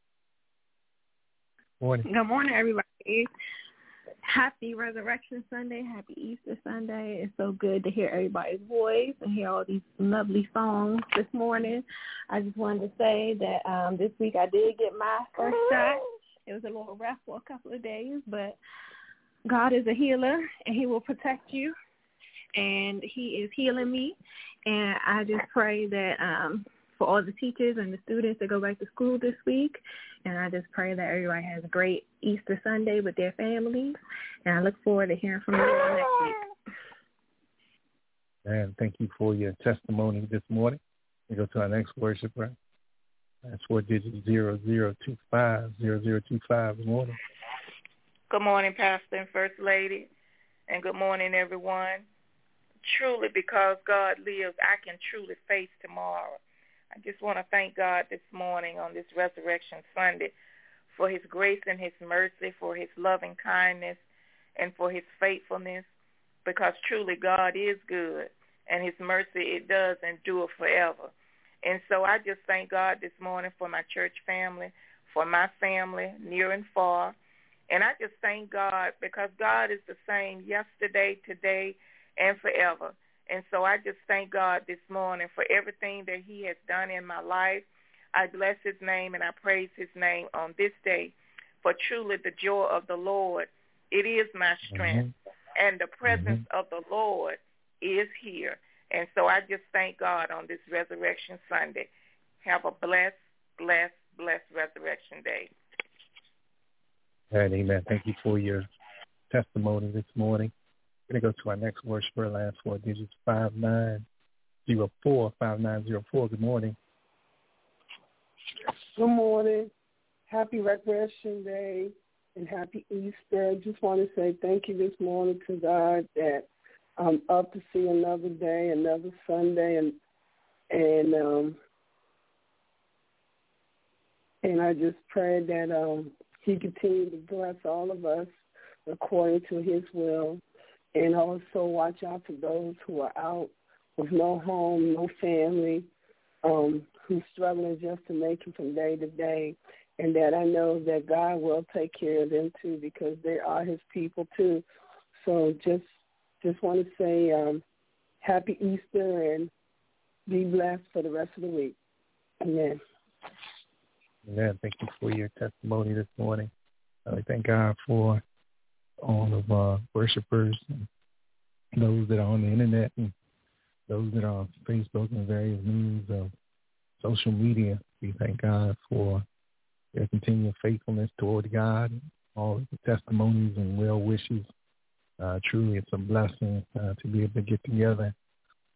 [SPEAKER 3] Morning.
[SPEAKER 13] Good morning, everybody. Happy Resurrection Sunday. Happy Easter Sunday. It's so good to hear everybody's voice and hear all these lovely songs this morning. I just wanted to say that um, this week I did get my first shot. It was a little rough for a couple of days, but God is a healer, and he will protect you, and he is healing me. And I just pray that um, for all the teachers and the students that go back to school this week, and I just pray that everybody has a great Easter Sunday with their families, and I look forward to hearing from you all next week.
[SPEAKER 3] And thank you for your testimony this morning. We go to our next worshiper. That's four digits zero zero two five zero zero two five. Good morning.
[SPEAKER 4] Good morning, Pastor and First Lady, and good morning, everyone. Truly, because God lives, I can truly face tomorrow. I just want to thank God this morning on this Resurrection Sunday for his grace and his mercy, for his loving kindness, and for his faithfulness, because truly God is good, and his mercy, it does endure forever. And so I just thank God this morning for my church family, for my family, near and far. And I just thank God because God is the same yesterday, today, and forever. And so I just thank God this morning for everything that he has done in my life. I bless his name and I praise his name on this day. For truly the joy of the Lord, it is my strength. Mm-hmm. And the presence mm-hmm. of the Lord is here. And so I just thank God on this Resurrection Sunday. Have a blessed, blessed, blessed Resurrection Day.
[SPEAKER 3] And amen. Thank you for your testimony this morning. We're going to go to our next worshiper, last four digits, five nine zero four, five nine zero four. Good morning.
[SPEAKER 14] Good morning. Happy Resurrection Day and happy Easter. I just want to say thank you this morning to God that I'm up to see another day, another Sunday, and and um, and I just pray that um, he continue to bless all of us according to his will, and also watch out for those who are out with no home, no family, um, who's struggling just to make it from day to day, and that I know that God will take care of them too, because they are his people too. So just just want to say um, happy Easter and be blessed for the rest of the week. Amen.
[SPEAKER 3] Amen. Thank you for your testimony this morning. I thank God for all of our worshipers and those that are on the internet and those that are on Facebook and various means of social media. We thank God for their continued faithfulness toward God, all of the testimonies and well wishes. Uh, truly, it's a blessing uh, to be able to get together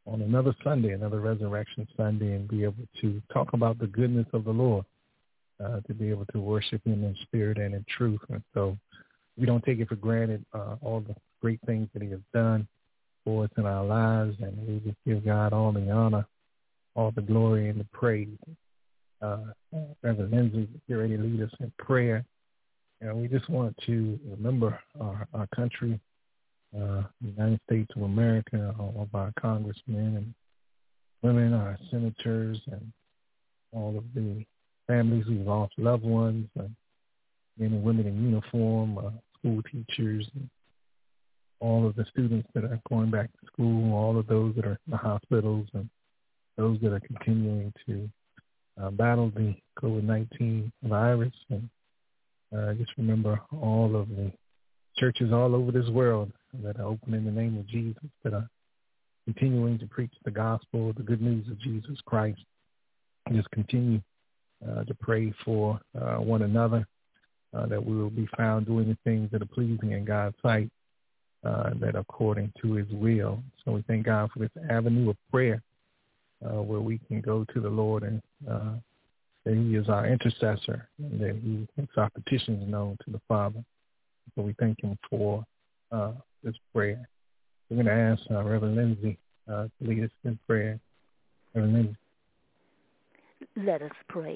[SPEAKER 3] on another Sunday, another Resurrection Sunday, and be able to talk about the goodness of the Lord, uh, to be able to worship him in spirit and in truth. And so we don't take it for granted, uh, all the great things that he has done for us in our lives, and we just give God all the honor, all the glory, and the praise. Uh, Reverend Lindsay, get ready to lead us in prayer. And we just want to remember our, our country, uh, the United States of America, all of our congressmen and women, our senators, and all of the families who've lost loved ones, and men and women in uniform, uh, school teachers, and all of the students that are going back to school, all of those that are in the hospitals, and those that are continuing to uh, battle the COVID nineteen virus. And uh, just remember all of the churches all over this world that are open in the name of Jesus, that are continuing to preach the gospel, the good news of Jesus Christ. Just continue uh, to pray for uh, one another, uh, that we will be found doing the things that are pleasing in God's sight, uh, that are according to his will. So we thank God for this avenue of prayer, uh, where we can go to the Lord, and uh, that he is our intercessor, and that he makes our petitions known to the Father. So we thank him for uh, this prayer. We're going to ask uh, Reverend Lindsay uh, to lead us in prayer. Reverend Lindsay.
[SPEAKER 8] Let us pray.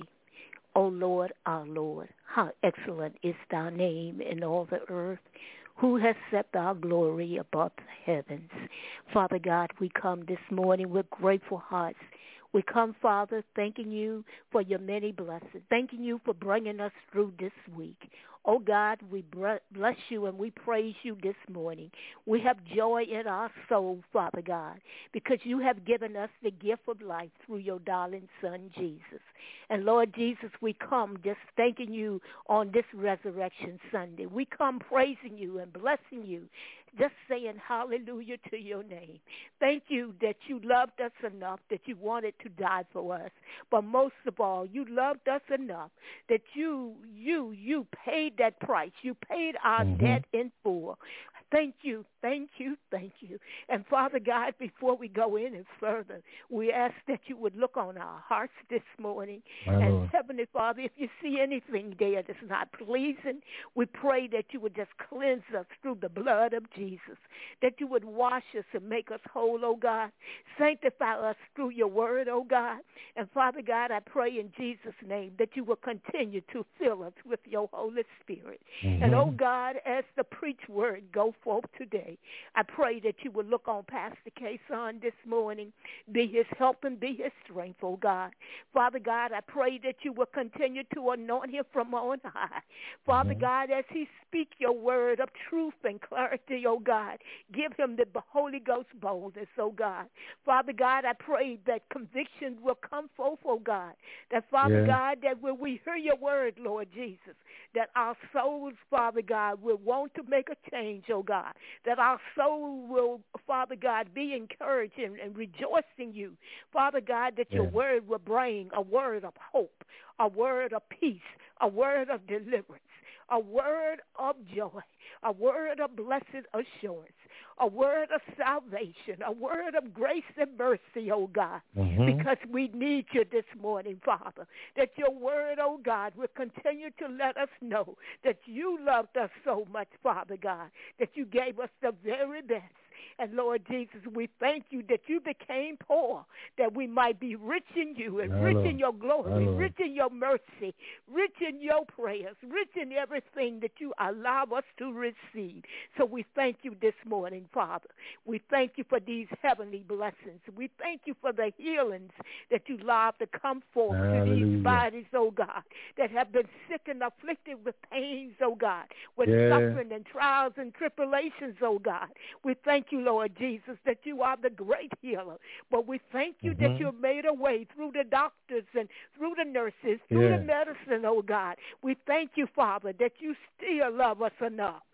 [SPEAKER 8] O Lord, our Lord, how excellent is thy name in all the earth, who has set thy glory above the heavens. Father God, we come this morning with grateful hearts. We come, Father, thanking you for your many blessings, thanking you for bringing us through this week. Oh, God, we bless you and we praise you this morning. We have joy in our soul, Father God, because you have given us the gift of life through your darling Son, Jesus. And, Lord Jesus, we come just thanking you on this Resurrection Sunday. We come praising you and blessing you, just saying hallelujah to your name. Thank you that you loved us enough that you wanted to die for us. But most of all, you loved us enough that you, you, you paid that price. You paid our mm-hmm. debt in full. Thank you, thank you, thank you. And Father God, before we go any further, we ask that you would look on our hearts this morning. My and Lord. Heavenly Father, if you see anything there that's not pleasing, we pray that you would just cleanse us through the blood of Jesus, that you would wash us and make us whole, oh God. Sanctify us through your word, oh God. And Father God, I pray in Jesus' name that you will continue to fill us with your Holy Spirit. Mm-hmm. And oh God, as the preach word go forth today, I pray that you will look on Pastor K-Son this morning, be his help and be his strength, oh God. Father God, I pray that you will continue to anoint him from on high. Father mm-hmm. God, as he speak your word of truth and clarity, oh God, give him the Holy Ghost boldness, oh God. Father God, I pray that conviction will come forth, oh God. That, Father yeah. God, that when we hear your word, Lord Jesus, that our souls, Father God, will want to make a change, oh God. That our soul will, Father God, be encouraged and, and rejoice in you. Father God, that yeah. your word will bring a word of hope, a word of peace, a word of deliverance, a word of joy, a word of blessed assurance, a word of salvation, a word of grace and mercy, oh God, mm-hmm. because we need you this morning, Father, that your word, oh God, will continue to let us know that you loved us so much, Father God, that you gave us the very best. And Lord Jesus, we thank you that you became poor, that we might be rich in you and Hello. rich in your glory, Hello. rich in your mercy, rich in your prayers, rich in everything that you allow us to receive. So we thank you this morning, Father. We thank you for these heavenly blessings. We thank you for the healings that you allow to come forth Hallelujah. to these bodies, oh God, that have been sick and afflicted with pains, oh God, with yeah. suffering and trials and tribulations, oh God. We thank you, Lord Jesus, that you are the great healer. But we thank you mm-hmm. that you made a way through the doctors and through the nurses, through yeah. the medicine, oh God. We thank you, Father, that you still love us enough.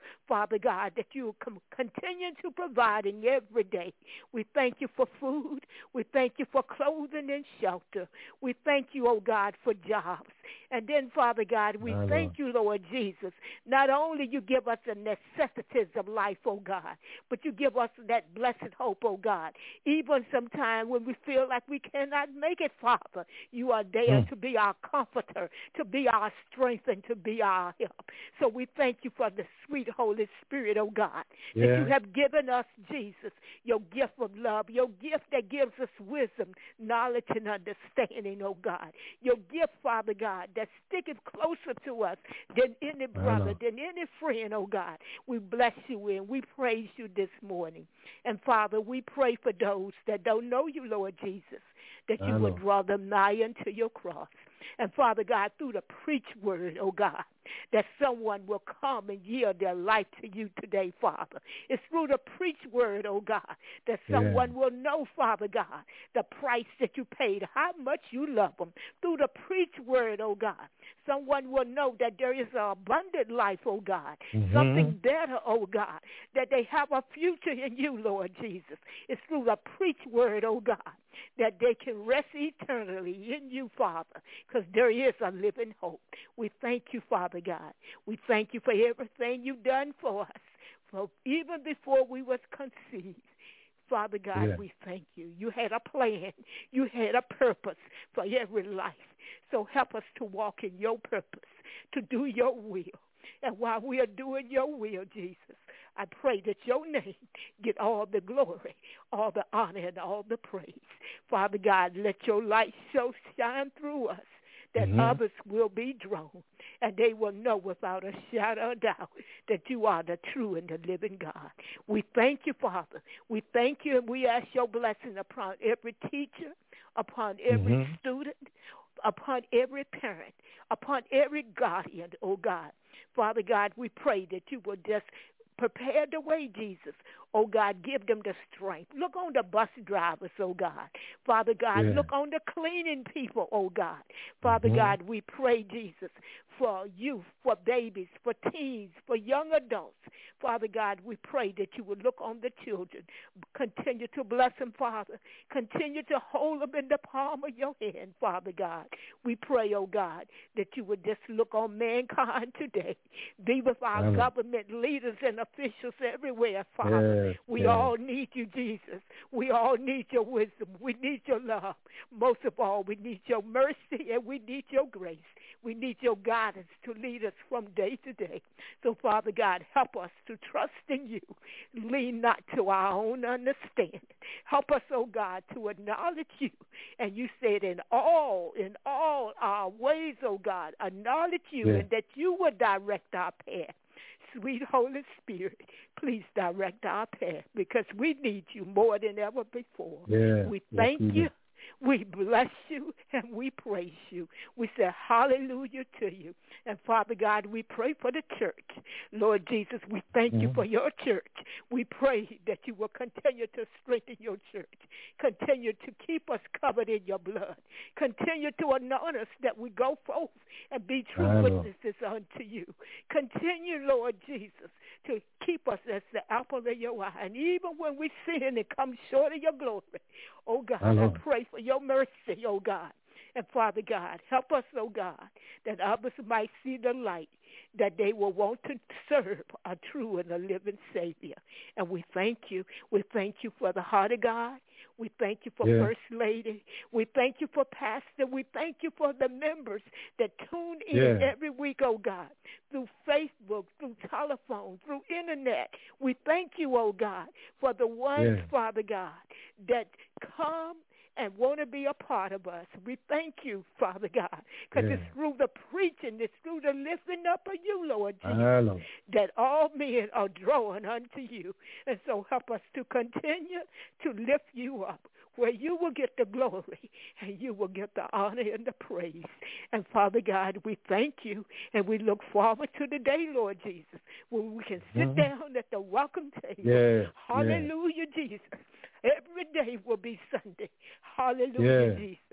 [SPEAKER 8] Father God, that you will continue to provide in every day. We thank you for food. We thank you for clothing and shelter. We thank you, oh God, for jobs. And then, Father God, we
[SPEAKER 3] My
[SPEAKER 8] thank you, Lord Jesus. Not only you give us the necessities of life, oh God, but you give us that blessed hope, oh God. Even sometime when we feel like we cannot make it, Father, you are there mm. to be our comforter, to be our strength, and to be our help. So we thank you for the sweet Holy Spirit, oh God,
[SPEAKER 3] yeah.
[SPEAKER 8] that you have given us, Jesus, your gift of love, your gift that gives us wisdom, knowledge, and understanding, oh God. Your gift, Father God, that sticketh closer to us than any brother, than any friend, oh God. We bless you and we praise you this morning. And Father, we pray for those that don't know you, Lord Jesus, that you would draw them nigh unto your cross. And Father God, through the preach word, oh God, that someone will come and yield their life to you today, Father. It's through the preach word, oh God, that someone yeah. will know, Father God, the price that you paid, how much you love them. Through the preach word, oh God, someone will know that there is an abundant life, oh God, mm-hmm. something better, oh God, that they have a future in you, Lord Jesus. It's through the preach word, oh God, that they can rest eternally in you, Father, because there is a living hope. We thank you, Father God. We thank you for everything you've done for us, for even before we was conceived. Father God, yeah. we thank you. You had a plan. You had a purpose for every life. So help us to walk in your purpose, to do your will. And while we are doing your will, Jesus, I pray that your name get all the glory, all the honor, and all the praise. Father God, let your light so shine through us that mm-hmm. others will be drawn, and they will know without a shadow of doubt that you are the true and the living God. We thank you, Father. We thank you, and we ask your blessing upon every teacher, upon every mm-hmm. student, upon every parent, upon every guardian, oh God. Father God, we pray that you will just prepare the way, Jesus. Oh, God, give them the strength. Look on the bus drivers, oh, God. Father God, yeah. look on the cleaning people, oh, God. Father mm-hmm. God, we pray, Jesus, for youth, for babies, for teens, for young adults. Father God, we pray that you would look on the children. Continue to bless them, Father. Continue to hold them in the palm of your hand, Father God. We pray, oh, God, that you would just look on mankind today. Be with our Amen. Government leaders and officials everywhere, Father. Yeah. We yeah. all need you, Jesus. We all need your wisdom. We need your love. Most of all, we need your mercy and we need your grace. We need your guidance to lead us from day to day. So, Father God, help us to trust in you. Lean not to our own understanding. Help us, oh God, to acknowledge you. And you said in all, in all our ways, oh God, acknowledge you yeah. and that you would direct our path. Sweet Holy Spirit, please direct our path because we need you more than ever before.
[SPEAKER 3] Yeah.
[SPEAKER 8] We thank
[SPEAKER 3] yes,
[SPEAKER 8] you. We bless you and we praise you. We say hallelujah to you. And Father God, we pray for the church. Lord Jesus, we thank mm-hmm. you for your church. We pray that you will continue to strengthen your church. Continue to keep us covered in your blood. Continue to anoint us that we go forth and be true I witnesses know. Unto you. Continue, Lord Jesus, to keep us as the apple of your eye. And even when we sin and come short of your glory, oh God, I, I pray for your mercy, oh God. And Father God, help us, oh God, that others might see the light, that they will want to serve a true and a living Savior. And we thank you. We thank you for the heart of God. We thank you for yeah. First Lady. We thank you for Pastor. We thank you for the members that tune in yeah. every week, oh God, through Facebook, through telephone, through Internet. We thank you, oh God, for the ones, yeah. Father God, that come and want to be a part of us. We thank you, Father God, because yeah. it's through the preaching, it's through the lifting up of you, Lord Jesus, that all men are drawn unto you. And so help us to continue to lift you up, where you will get the glory and you will get the honor and the praise. And Father God, we thank you and we look forward to the day, Lord Jesus, when we can sit mm-hmm. down at the welcome table.
[SPEAKER 3] Yeah.
[SPEAKER 8] Hallelujah, yeah. Jesus. Every day will be Sunday. Hallelujah,
[SPEAKER 3] yeah.
[SPEAKER 8] Jesus.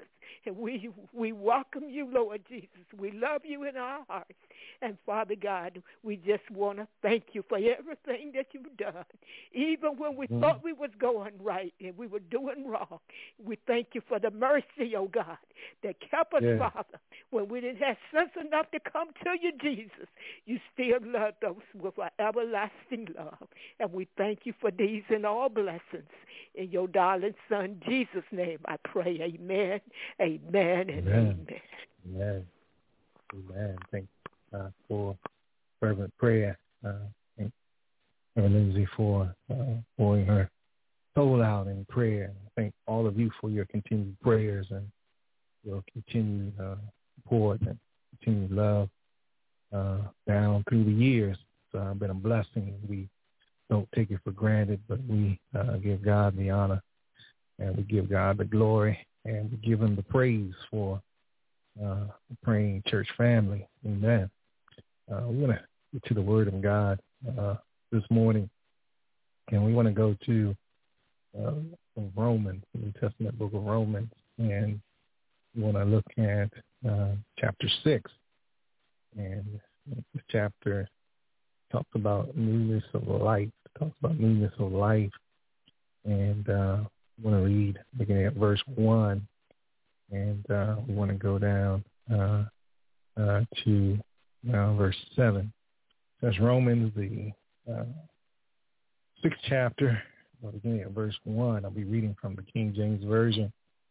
[SPEAKER 8] And we we welcome you, Lord Jesus. We love you in our hearts. And Father God, we just want to thank you for everything that you've done. Even when we mm-hmm. thought we was going right and we were doing wrong, we thank you for the mercy, oh God, that kept us, yeah. Father. When we didn't have sense enough to come to you, Jesus, you still loved us with an everlasting love. And we thank you for these and all blessings. In your darling Son, Jesus' name, I pray. Amen, amen, and amen.
[SPEAKER 3] Amen. Amen. Thank you uh, for fervent prayer. Uh, thank Reverend Lindsay for uh, pouring her soul out in prayer. Thank all of you for your continued prayers and your continued uh, support and continued love uh, down through the years. It's uh, been a blessing. We don't take it for granted, but we uh, give God the honor and we give God the glory and we give him the praise for uh, the praying church family. Amen. Uh, we're going to get to the word of God uh, this morning, and we want to go to uh, Romans, the New Testament book of Romans, and we want to look at uh, chapter six. And this chapter talks about newness of life, talks about newness of life. And uh, we want to read beginning at verse one, and uh, we want to go down uh, uh, to uh, verse seven. That's Romans, the uh, sixth chapter, beginning at verse one. I'll be reading from the King James Version.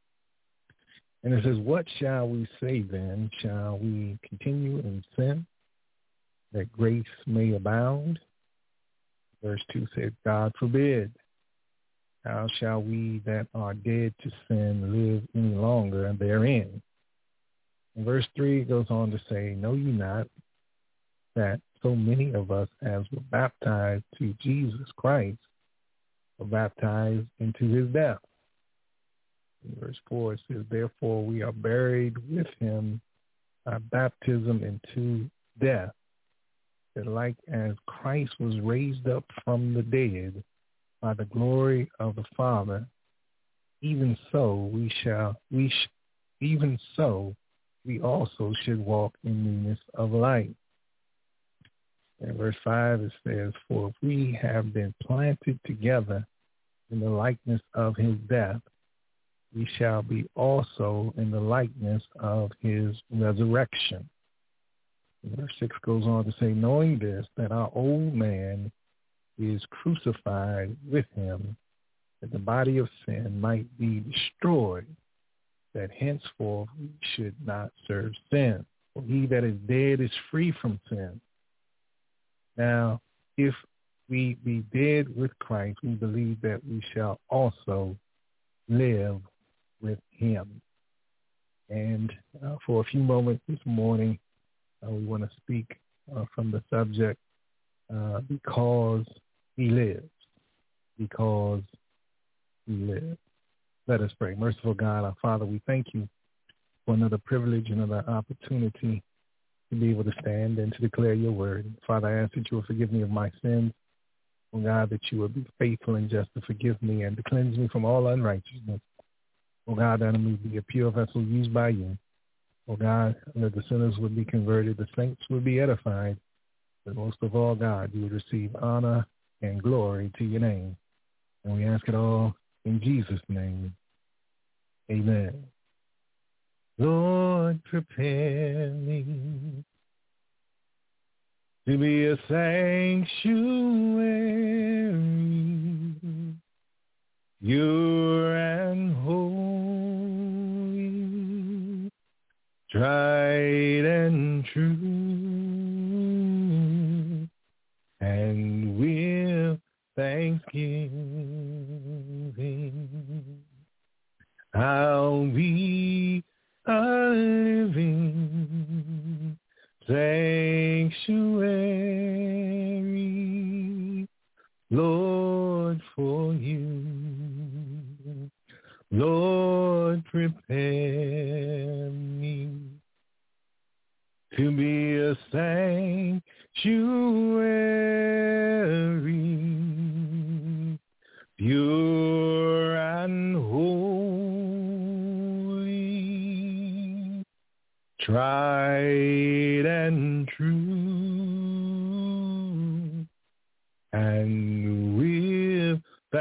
[SPEAKER 3] And it says, "What shall we say then? Shall we continue in sin, that grace may abound?" Verse two says, "God forbid. How shall we that are dead to sin live any longer therein?" And verse three goes on to say, "Know ye not that so many of us as were baptized to Jesus Christ were baptized into his death?" In verse four it says, "Therefore we are buried with him by baptism into death, that like as Christ was raised up from the dead by the glory of the Father, even so we shall we sh- even so we also should walk in newness of life." In verse five it says, "For if we have been planted together in the likeness of his death, we shall be also in the likeness of his resurrection." And verse six goes on to say, "Knowing this, that our old man is crucified with him, that the body of sin might be destroyed, that henceforth we should not serve sin. For he that is dead is free from sin. Now, if we be dead with Christ, we believe that we shall also live with him." And uh, for a few moments this morning, uh, we want to speak uh, from the subject, uh, because he lives, because he lives. Let us pray. Merciful God, our Father, we thank you for another privilege, another opportunity to be able to stand and to declare your word. Father, I ask that you will forgive me of my sins. Oh God, that you will be faithful and just to forgive me and to cleanse me from all unrighteousness. Oh God, that I may be a pure vessel used by you. Oh God, that the sinners would be converted, the saints would be edified, but most of all, God, you would receive honor and glory to your name. And we ask it all in Jesus' name. Amen. Lord, prepare me to be a sanctuary, pure and holy, tried and true, and with thanksgiving I'll be a living sanctuary, Lord, for you. Lord, prepare me to be a sanctuary, pure and holy, tried and true, and with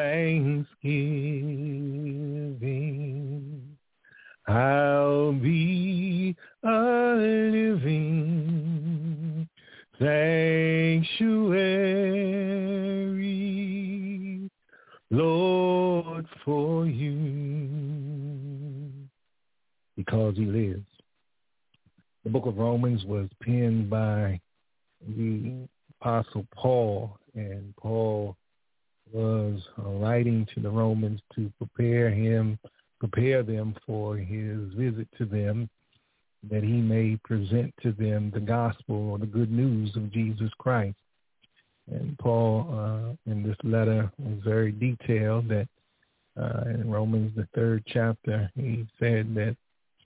[SPEAKER 3] thanksgiving I'll be a living sanctuary, Lord, for you, because he lives. The book of Romans was penned by the Apostle Paul, and Paul was writing to the Romans to prepare him, prepare them for his visit to them, that he may present to them the gospel or the good news of Jesus Christ. And Paul, uh, in this letter, was very detailed that uh, in Romans, the third chapter, he said that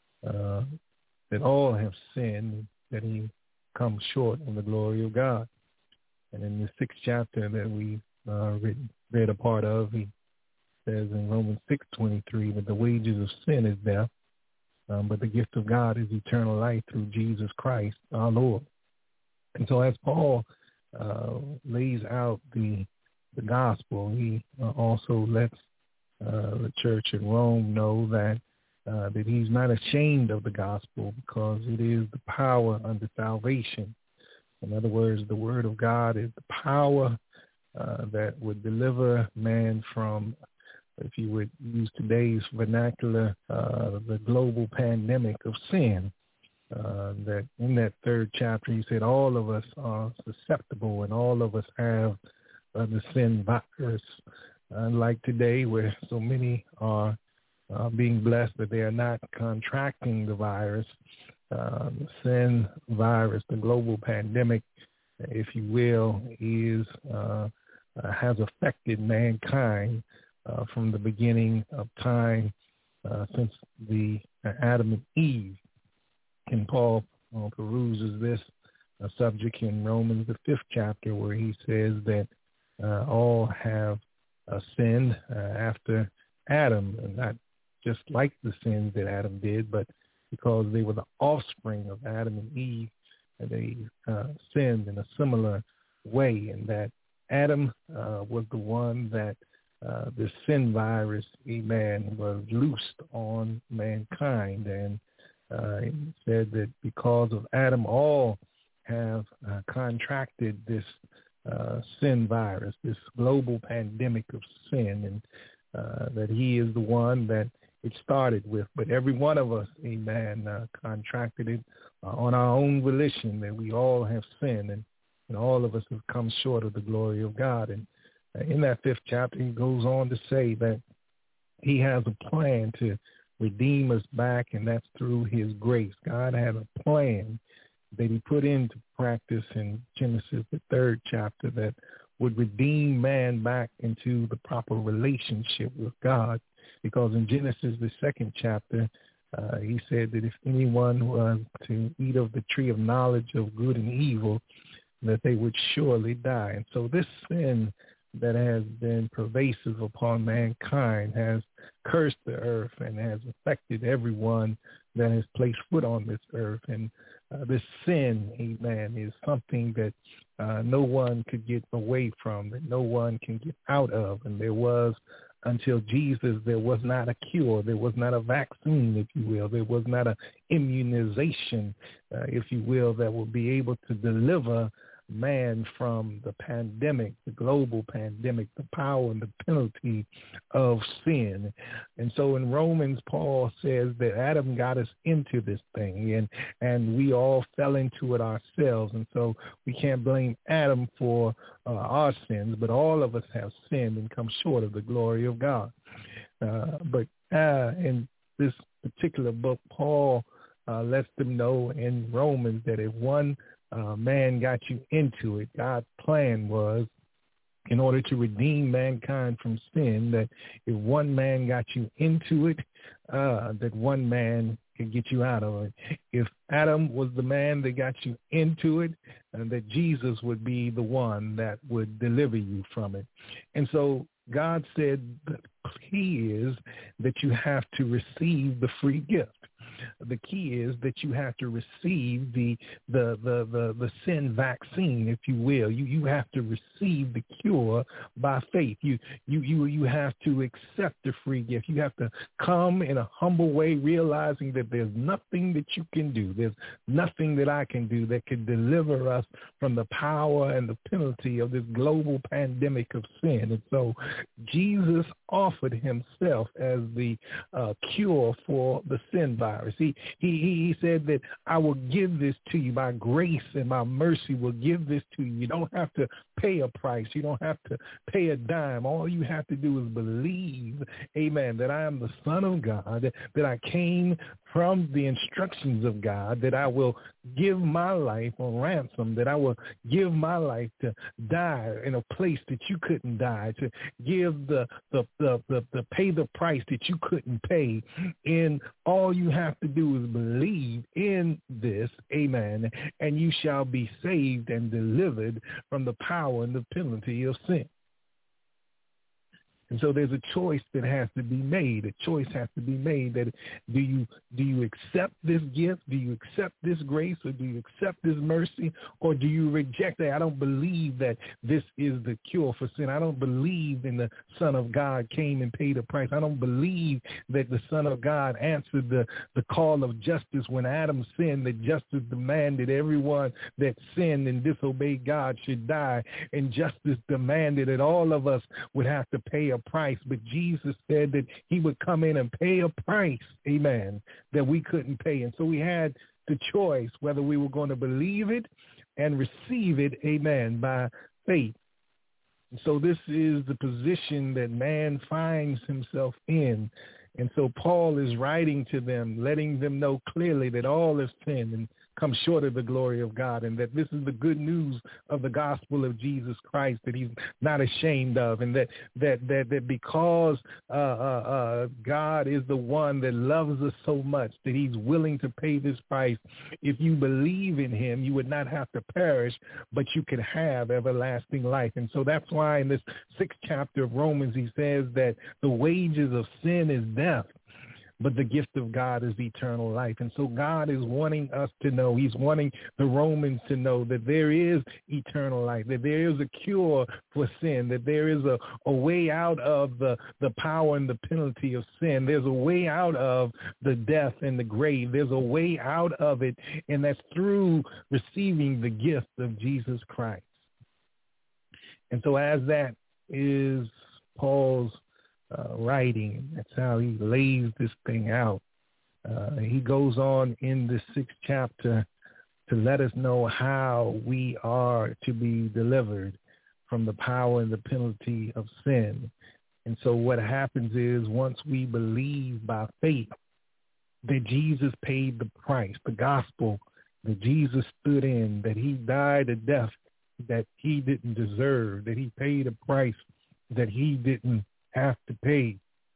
[SPEAKER 3] uh, that all have sinned, that he comes short of the glory of God. And in the sixth chapter that we uh, read, read a part of, he says in Romans six twenty-three that the wages of sin is death, um, but the gift of God is eternal life through Jesus Christ, our Lord. And so as Paul uh, lays out the the gospel, he uh, also lets uh, the church in Rome know that uh, that he's not ashamed of the gospel, because it is the power unto salvation. In other words, the word of God is the power uh, that would deliver man from, if you would use today's vernacular, uh, the global pandemic of sin. Uh, that in that third chapter, he said all of us are susceptible and all of us have uh, the sin virus. Unlike today, where so many are uh, being blessed that they are not contracting the virus, uh, the sin virus, the global pandemic, if you will, is uh, uh, has affected mankind uh, from the beginning of time, uh, since the uh, Adam and Eve. And Paul uh, peruses this uh, subject in Romans, the fifth chapter, where he says that uh, all have uh, sinned uh, after Adam, and not just like the sins that Adam did, but because they were the offspring of Adam and Eve, and they uh, sinned in a similar way, and that Adam uh, was the one that uh, the sin virus, amen, was loosed on mankind. And uh, he said that because of Adam, all have uh, contracted this uh, sin virus, this global pandemic of sin, and uh, that he is the one that it started with. But every one of us, amen, uh, contracted it uh, on our own volition, that we all have sinned, and, and all of us have come short of the glory of God. And uh, in that fifth chapter, he goes on to say that he has a plan to redeem us back, and that's through his grace. God had a plan that he put into practice in Genesis, the third chapter, that would redeem man back into the proper relationship with God. Because in Genesis, the second chapter, uh, he said that if anyone was to eat of the tree of knowledge of good and evil, that they would surely die. And so this sin that has been pervasive upon mankind has cursed the earth and has affected everyone that has placed foot on this earth. And uh, this sin, amen, is something that uh, no one could get away from, that no one can get out of. And there was, until Jesus, there was not a cure. There was not a vaccine, if you will. There was not an immunization, uh, if you will, that will be able to deliver man from the pandemic, the global pandemic, the power and the penalty of sin. And so in Romans, Paul says that Adam got us into this thing, and, and we all fell into it ourselves. And so we can't blame Adam for uh, our sins, but all of us have sinned and come short of the glory of God. Uh, but uh, in this particular book, Paul uh, lets them know in Romans that if one Uh, man got you into it, God's plan was, in order to redeem mankind from sin, that if one man got you into it, uh, that one man could get you out of it. If Adam was the man that got you into it, and that Jesus would be the one that would deliver you from it. And so God said the key is that you have to receive the free gift. the key is that you have to receive the the the the, the sin vaccine, if you will. You you have to receive the cure by faith. You you you you have to accept the free gift. You have to come in a humble way, realizing that there's nothing that you can do. There's nothing that I can do that can deliver us from the power and the penalty of this global pandemic of sin. And so Jesus offered himself as the uh, cure for the sin virus. He, he, he said that I will give this to you. My grace and my mercy will give this to you. You don't have to pay a price. You don't have to pay a dime. All you have to do is believe, amen, that I am the Son of God, that I came from the instructions of God, that I will give my life on ransom, that I will give my life to die in a place that you couldn't die, to give the the the, the, the pay the price that you couldn't pay. And all you have to do is believe in this, amen, and you shall be saved and delivered from the power and the penalty of sin. And so there's a choice that has to be made. A choice has to be made that do you do you accept this gift? Do you accept this grace? Or do you accept this mercy? Or do you reject it? I don't believe that this is the cure for sin. I don't believe in the Son of God came and paid a price. I don't believe that the Son of God answered the, the call of justice when Adam sinned, that justice demanded everyone that sinned and disobeyed God should die. And justice demanded that all of us would have to pay a price, but Jesus said that he would come in and pay a price, amen, that we couldn't pay. And so we had the choice whether we were going to believe it and receive it, amen, by faith. And so this is the position that man finds himself in. And so Paul is writing to them, letting them know clearly that all have sinned and come short of the glory of God, and that this is the good news of the gospel of Jesus Christ that he's not ashamed of, and that that that, that because uh, uh, uh, God is the one that loves us so much that he's willing to pay this price. If you believe in him, you would not have to perish, but you could have everlasting life. And so that's why in this sixth chapter of Romans, he says that the wages of sin is death, but the gift of God is eternal life. And so God is wanting us to know, he's wanting the Romans to know that there is eternal life, that there is a cure for sin, that there is a, a way out of the, the power and the penalty of sin. There's a way out of the death and the grave. There's a way out of it, and that's through receiving the gift of Jesus Christ. And so as that is Paul's Uh, writing. That's how he lays this thing out. Uh, he goes on in the sixth chapter to let us know how we are to be delivered from the power and the penalty of sin. And so what happens is once we believe by faith that Jesus paid the price, the gospel that Jesus stood in, that he died a death that he didn't deserve, that he paid a price that he didn't have to pay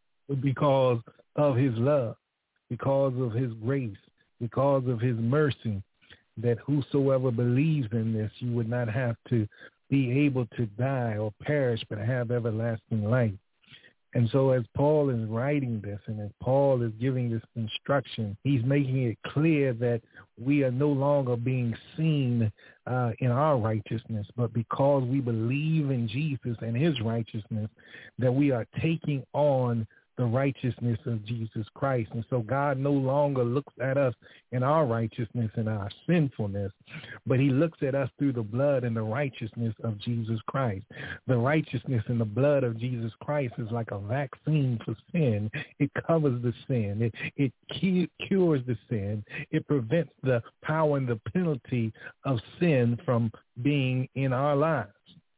[SPEAKER 3] because of his love, because of his grace, because of his mercy, that whosoever believes in this, you would not have to be able to die or perish, but have everlasting life. And so as Paul is writing this and as Paul is giving this instruction, he's making it clear that we are no longer being seen uh, in our righteousness, but because we believe in Jesus and his righteousness, that we are taking on the righteousness of Jesus Christ. And so God no longer looks at us in our righteousness and our sinfulness, but he looks at us through the blood and the righteousness of Jesus Christ. The righteousness and the blood of Jesus Christ is like a vaccine for sin. It covers the sin. It, it cures the sin. It prevents the power and the penalty of sin from being in our lives.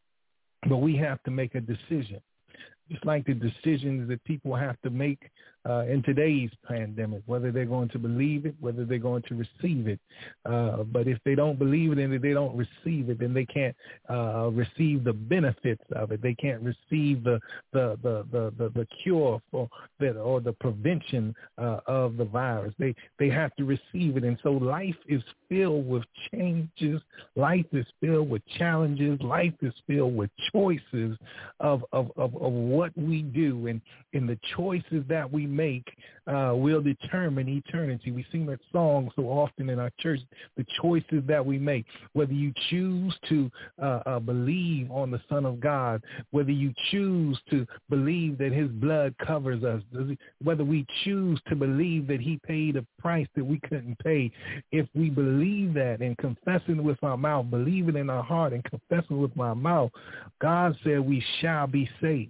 [SPEAKER 3] But we have to make a decision. Just like the decisions that people have to make uh, in today's pandemic, whether they're going to believe it, whether they're going to receive it. Uh, but if they don't believe it and if they don't receive it, then they can't uh, receive the benefits of it. They can't receive the the the the, the, the cure for that or the prevention uh, of the virus. They they have to receive it. And so life is filled with changes. Life is filled with challenges. Life is filled with choices of of, of, of what we do and, and the choices that we make uh, will determine eternity. We sing that song so often in our church, the choices that we make, whether you choose to uh, uh, believe on the Son of God, whether you choose to believe that his blood covers us, whether we choose to believe that he paid a price that we couldn't pay. If we believe that and confess it with our mouth, believe it in our heart and confess it with our mouth, God said we shall be saved.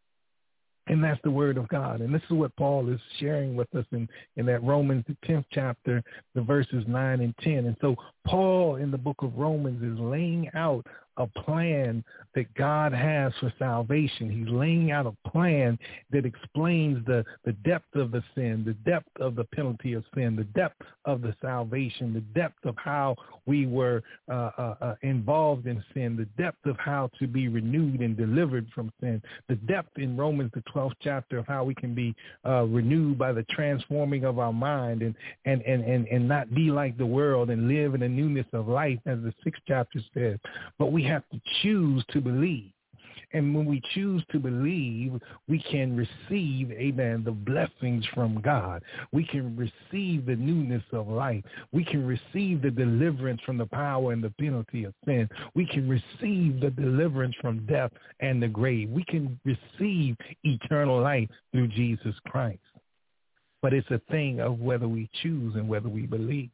[SPEAKER 3] And that's the word of God. And this is what Paul is sharing with us in, in that Romans, the tenth chapter, the verses nine and ten. And so Paul in the book of Romans is laying out a plan that God has for salvation. He's laying out a plan that explains the, the depth of the sin, the depth of the penalty of sin, the depth of the salvation, the depth of how we were uh, uh, uh, involved in sin, the depth of how to be renewed and delivered from sin, the depth in Romans, the twelfth chapter, of how we can be uh, renewed by the transforming of our mind and, and, and, and, and not be like the world and live in the newness of life, as the sixth chapter says. But we have to choose to believe. And when we choose to believe, we can receive, amen, the blessings from God. We can receive the newness of life. We can receive the deliverance from the power and the penalty of sin. We can receive the deliverance from death and the grave. We can receive eternal life through Jesus Christ. But it's a thing of whether we choose and whether we believe.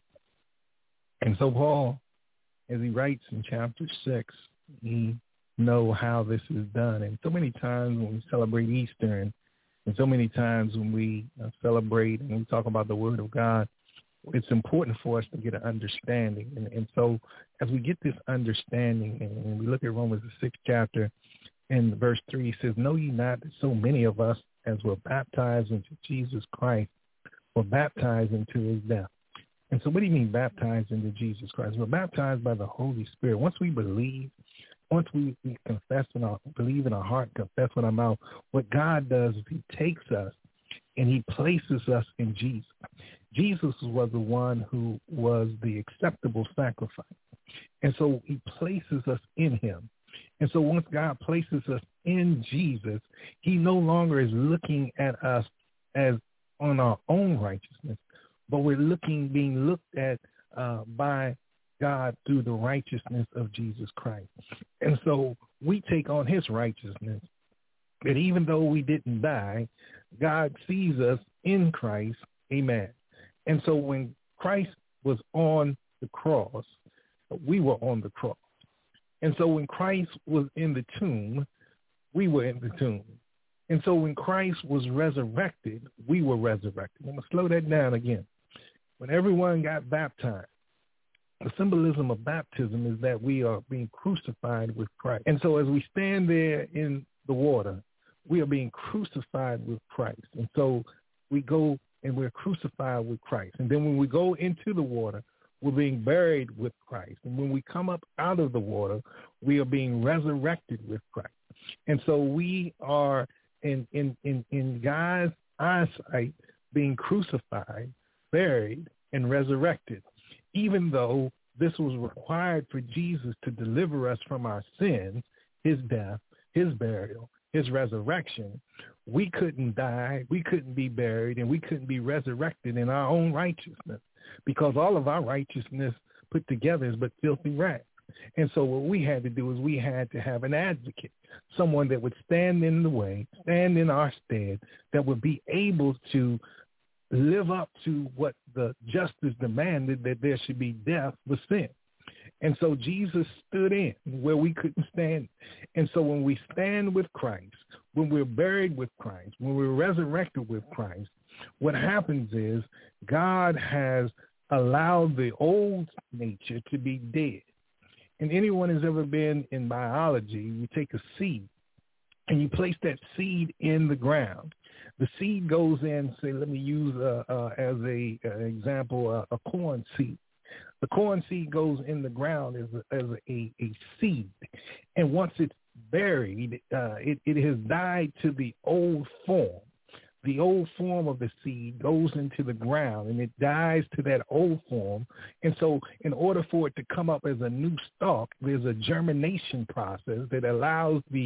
[SPEAKER 3] And so Paul, as he writes in chapter six, he know how this is done. And so many times when we celebrate Easter and, and so many times when we uh, celebrate and we talk about the Word of God, it's important for us to get an understanding. And, and so as we get this understanding and, and we look at Romans the sixth chapter in verse three, it says, know ye not that so many of us as were baptized into Jesus Christ were baptized into his death. And so what do you mean baptized into Jesus Christ? We're baptized by the Holy Spirit. Once we believe, once we, we confess in our, believe in our heart, confess with our mouth, what God does is he takes us and he places us in Jesus. Jesus was the one who was the acceptable sacrifice. And so he places us in him. And so once God places us in Jesus, he no longer is looking at us as on our own righteousness, but we're looking, being looked at uh, by God through the righteousness of Jesus Christ. And so we take on his righteousness. And even though we didn't die, God sees us in Christ. Amen. And so when Christ was on the cross, we were on the cross. And so when Christ was in the tomb, we were in the tomb. And so when Christ was resurrected, we were resurrected. I'm going to slow that down again. When everyone got baptized, the symbolism of baptism is that we are being crucified with Christ. And so as we stand there in the water, we are being crucified with Christ. And so we go and we're crucified with Christ. And then when we go into the water, we're being buried with Christ. And when we come up out of the water, we are being resurrected with Christ. And so we are, in, in, in, in God's eyesight, being crucified, buried, and resurrected. Even though this was required for Jesus to deliver us from our sins, his death, his burial, his resurrection, we couldn't die, we couldn't be buried, and we couldn't be resurrected in our own righteousness, because all of our righteousness put together is but filthy rags. And so what we had to do is we had to have an advocate, someone that would stand in the way, stand in our stead, that would be able to live up to what the justice demanded, that there should be death for sin. And so Jesus stood in where we couldn't stand. And so when we stand with Christ, when we're buried with Christ, when we're resurrected with Christ, what happens is God has allowed the old nature to be dead. And anyone who's ever been in biology, you take a seed and you place that seed in the ground. The seed goes in, say, let me use uh, uh, as a uh, example, uh, a corn seed. The corn seed goes in the ground as a, as a, a seed. And once it's buried, uh, it, it has died to the old form. The old form of the seed goes into the ground and it dies to that old form. And so in order for it to come up as a new stalk, there's a germination process that allows the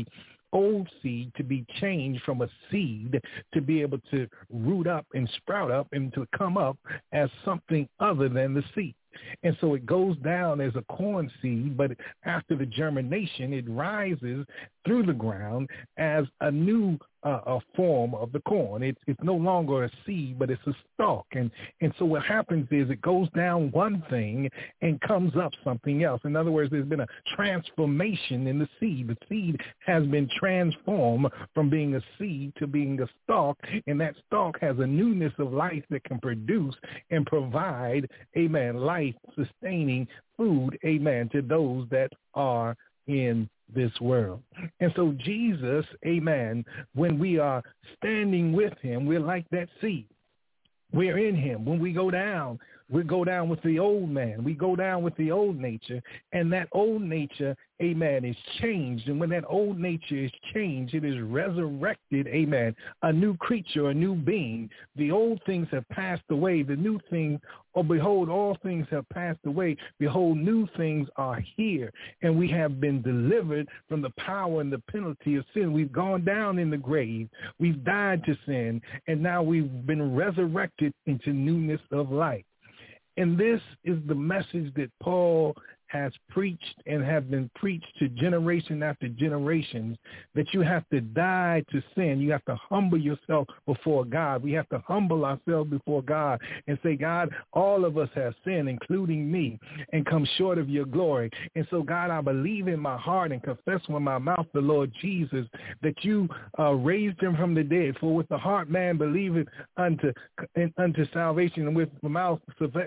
[SPEAKER 3] old seed to be changed from a seed to be able to root up and sprout up and to come up as something other than the seed. And so it goes down as a corn seed, but after the germination, it rises through the ground as a new uh, a form of the corn. It's it's no longer a seed, but it's a stalk. And and so what happens is it goes down one thing and comes up something else. In other words, there's been a transformation in the seed. The seed has been transformed from being a seed to being a stalk, and that stalk has a newness of life that can produce and provide, amen, life-sustaining food, amen, to those that are in this world. And so Jesus, amen, when we are standing with him, we're like that seed. We're in him. When we go down, we go down with the old man. We go down with the old nature, and that old nature, amen, is changed. And when that old nature is changed, it is resurrected, amen, a new creature, a new being. The old things have passed away. The new things, oh, behold, all things have passed away. Behold, new things are here. And we have been delivered from the power and the penalty of sin. We've gone down in the grave. We've died to sin, and now we've been resurrected into newness of life. And this is the message that Paul has preached and have been preached to generation after generations, that you have to die to sin. You have to humble yourself before God. We have to humble ourselves before God and say, God, all of us have sinned, including me, and come short of your glory. And so, God, I believe in my heart and confess with my mouth the Lord Jesus, that you uh, raised him from the dead. For with the heart man believeth unto, unto salvation, and with the mouth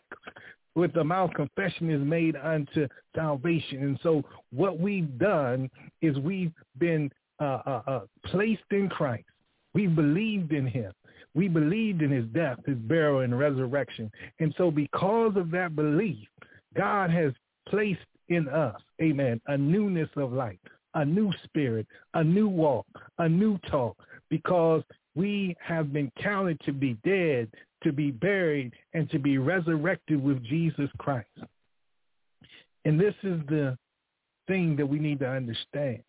[SPEAKER 3] with the mouth confession is made unto salvation. And so what we've done is we've been uh, uh, uh, placed in Christ. We've believed in him. We believed in his death, his burial, and resurrection. And so because of that belief, God has placed in us, amen, a newness of life, a new spirit, a new walk, a new talk, because we have been counted to be dead, to be buried, and to be resurrected with Jesus Christ. And this is the thing that we need to understand.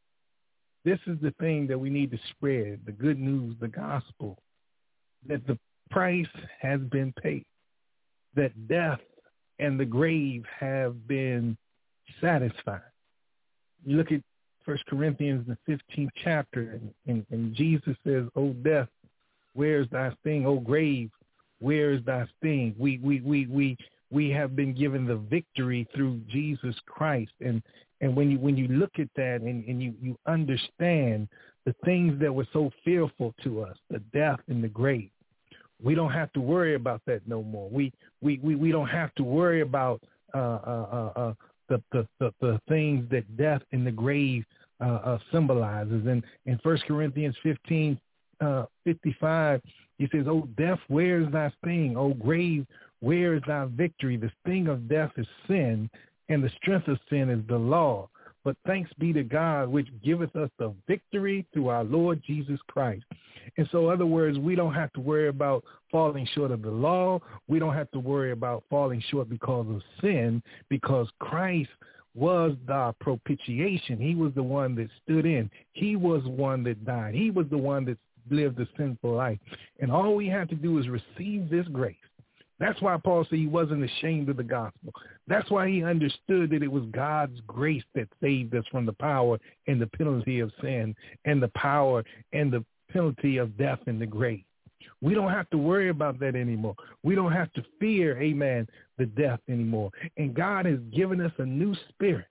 [SPEAKER 3] This is the thing that we need to spread, the good news, the gospel, that the price has been paid, that death and the grave have been satisfied. You look at First Corinthians, the fifteenth chapter, and, and, and Jesus says, "O death, where is thy sting? O grave, where is thy sting?" We we we we we have been given the victory through Jesus Christ. And and when you when you look at that and, and you, you understand the things that were so fearful to us, the death and the grave, we don't have to worry about that no more. We we we, we don't have to worry about uh, uh, uh, uh, the, the, the, the things that death and the grave uh, uh, symbolizes. And in First Corinthians fifteen, uh, fifty-five, he says, "O death, where is thy sting? O grave, where is thy victory? The sting of death is sin, and the strength of sin is the law. But thanks be to God, which giveth us the victory through our Lord Jesus Christ." And so, in other words, we don't have to worry about falling short of the law. We don't have to worry about falling short because of sin, because Christ was the propitiation. He was the one that stood in. He was one that died. He was the one that lived a sinful life. And all we have to do is receive this grace. That's why Paul said he wasn't ashamed of the gospel. That's why he understood that it was God's grace that saved us from the power and the penalty of sin and the power and the penalty of death in the grave. We don't have to worry about that anymore. We don't have to fear, amen, the death anymore. And God has given us a new spirit.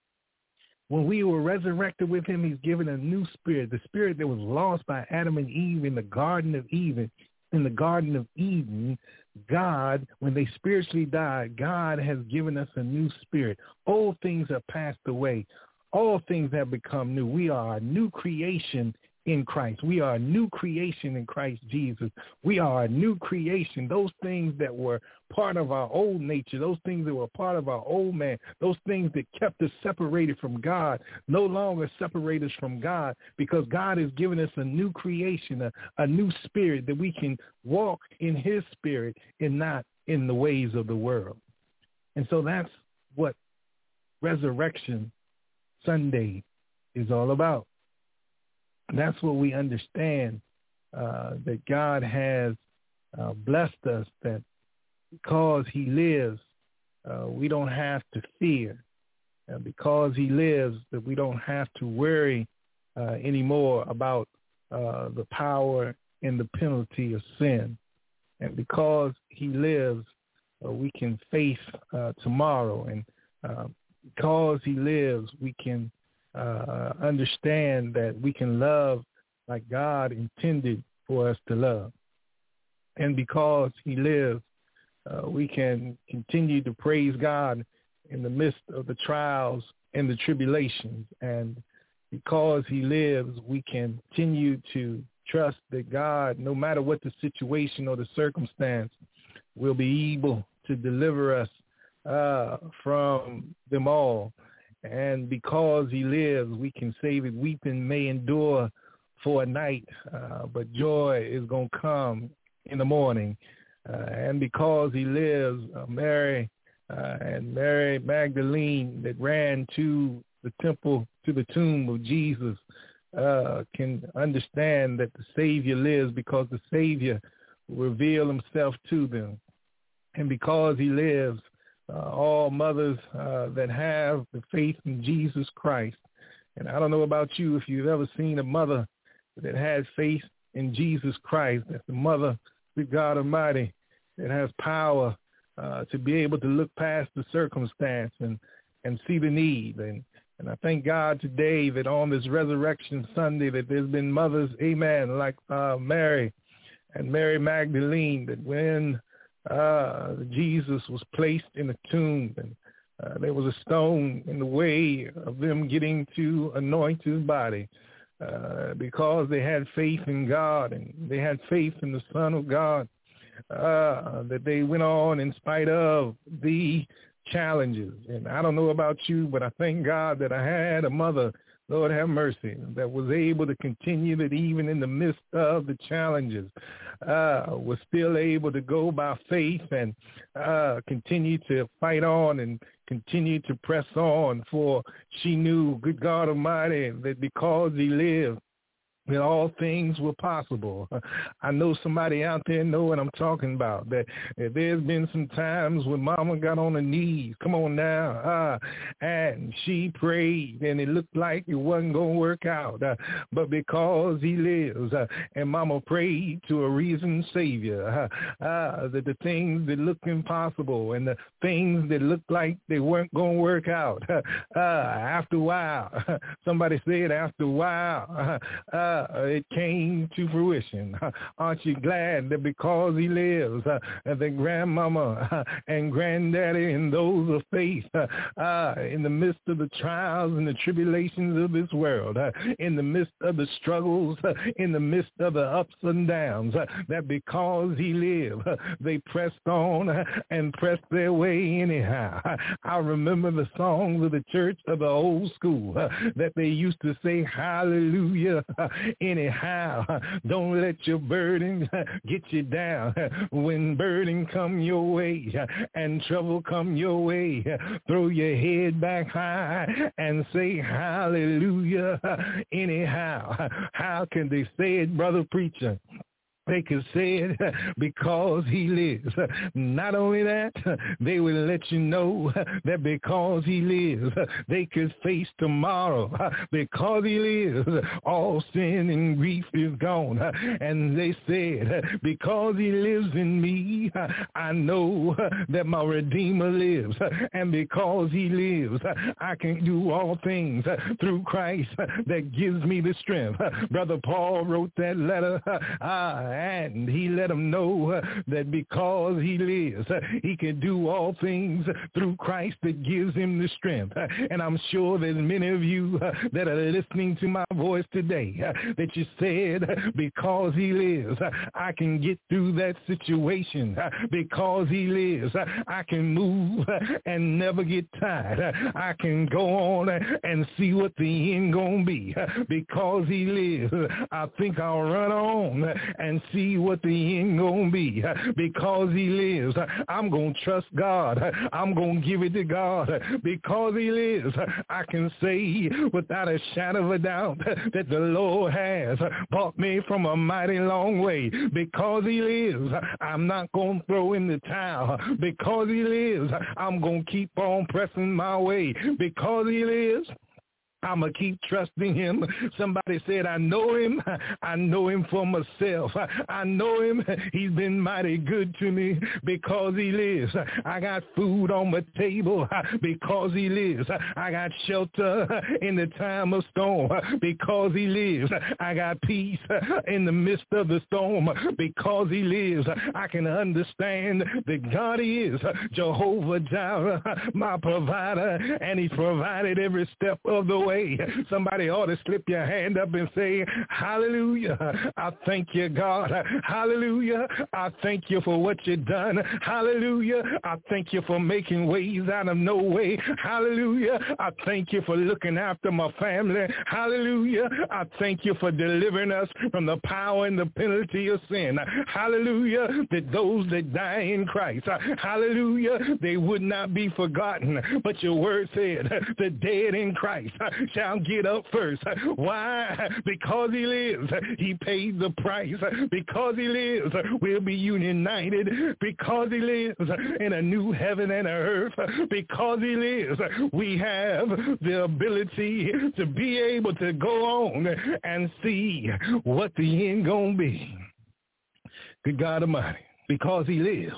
[SPEAKER 3] When we were resurrected with him, he's given a new spirit, the spirit that was lost by Adam and Eve in the Garden of Eden. In the Garden of Eden, God, when they spiritually died, God has given us a new spirit. Old things have passed away. All things have become new. We are a new creation in Christ. We are a new creation in Christ Jesus. We are a new creation. Those things that were part of our old nature, those things that were part of our old man, those things that kept us separated from God, no longer separate us from God, because God has given us a new creation, a, a new spirit that we can walk in his spirit and not in the ways of the world. And so that's what Resurrection Sunday is all about. that's what we understand, uh, that God has uh, blessed us, that because he lives, uh, we don't have to fear. And because he lives, that we don't have to worry uh, anymore about uh, the power and the penalty of sin. And because he lives, uh, we can face uh, tomorrow. And uh, because he lives, we can uh, understand that we can love like God intended for us to love. And because he lives, uh, we can continue to praise God in the midst of the trials and the tribulations. And because he lives, we can continue to trust that God, no matter what the situation or the circumstance, will be able to deliver us uh, from them all. And because he lives, we can say that weeping may endure for a night, uh, but joy is going to come in the morning. Uh, and because he lives, uh, Mary uh, and Mary Magdalene that ran to the temple, to the tomb of Jesus, uh, can understand that the Savior lives, because the Savior will reveal himself to them. And because he lives, uh, all mothers uh, that have the faith in Jesus Christ, and I don't know about you, if you've ever seen a mother that has faith in Jesus Christ, that's the mother with God Almighty, that has power uh, to be able to look past the circumstance and, and see the need. And, and I thank God today that on this Resurrection Sunday that there's been mothers, amen, like uh, Mary and Mary Magdalene, that when uh, Jesus was placed in a tomb and uh, there was a stone in the way of them getting to anoint his body, uh, because they had faith in God and they had faith in the Son of God, uh, that they went on in spite of the challenges. And I don't know about you, but I thank God that I had a mother, Lord have mercy, that was able to continue, that even in the midst of the challenges, uh, was still able to go by faith and uh, continue to fight on and continue to press on, for she knew, good God Almighty, that because he lived, that all things were possible. I know somebody out there know what I'm talking about, that, that there's been some times when mama got on her knees, come on now, uh, and she prayed, and it looked like it wasn't going to work out. Uh, but because he lives, uh, and mama prayed to a risen Savior, uh, uh, that the things that looked impossible and the things that looked like they weren't going to work out, uh, uh, after a while, somebody said after a while, uh, uh, Uh, it came to fruition. Uh, aren't you glad that because he lives, uh, that grandmama uh, and granddaddy and those of faith, uh, uh, in the midst of the trials and the tribulations of this world, uh, in the midst of the struggles, uh, in the midst of the ups and downs, uh, that because he lived, uh, they pressed on uh, and pressed their way anyhow. I remember the songs of the church of the old school uh, that they used to say, hallelujah, uh, anyhow. Don't let your burden get you down. When burden come your way and trouble come your way, throw your head back high and say hallelujah. Anyhow, how can they say it, brother preacher? They could say it because he lives. Not only that, they would let you know that because he lives, they could face tomorrow. Because he lives, all sin and grief is gone. And they said, because he lives in me, I know that my Redeemer lives. And because he lives, I can do all things through Christ that gives me the strength. Brother Paul wrote that letter. Ah, and he let them know uh, that because he lives, uh, he can do all things through Christ that gives him the strength. Uh, and I'm sure there's many of you uh, that are listening to my voice today uh, that you said, uh, because he lives, uh, I can get through that situation. Uh, because he lives, uh, I can move uh, and never get tired. Uh, I can go on uh, and see what the end gonna be. Uh, because he lives, uh, I think I'll run on uh, and see what the end gonna be. Because he lives, I'm gonna trust God. I'm gonna give it to God. Because he lives, I can say without a shadow of a doubt that the Lord has brought me from a mighty long way. Because he lives, I'm not gonna throw in the towel. Because he lives, I'm gonna keep on pressing my way. Because he lives, I'm going to keep trusting him. Somebody said, I know him. I know him for myself. I know him. He's been mighty good to me because he lives. I got food on my table because he lives. I got shelter in the time of storm because he lives. I got peace in the midst of the storm because he lives. I can understand that God is Jehovah Jireh, my provider, and he's provided every step of the way. Somebody ought to slip your hand up and say, hallelujah, I thank you, God. Hallelujah, I thank you for what you've done. Hallelujah, I thank you for making ways out of no way. Hallelujah, I thank you for looking after my family. Hallelujah, I thank you for delivering us from the power and the penalty of sin. Hallelujah, that those that die in Christ, hallelujah, they would not be forgotten. But your word said, the dead in Christ shall get up first. Why? Because he lives. He paid the price. Because he lives, we'll be united. Because he lives in a new heaven and a earth. Because he lives, we have the ability to be able to go on and see what the end gonna be. Good God Almighty. Because he lives,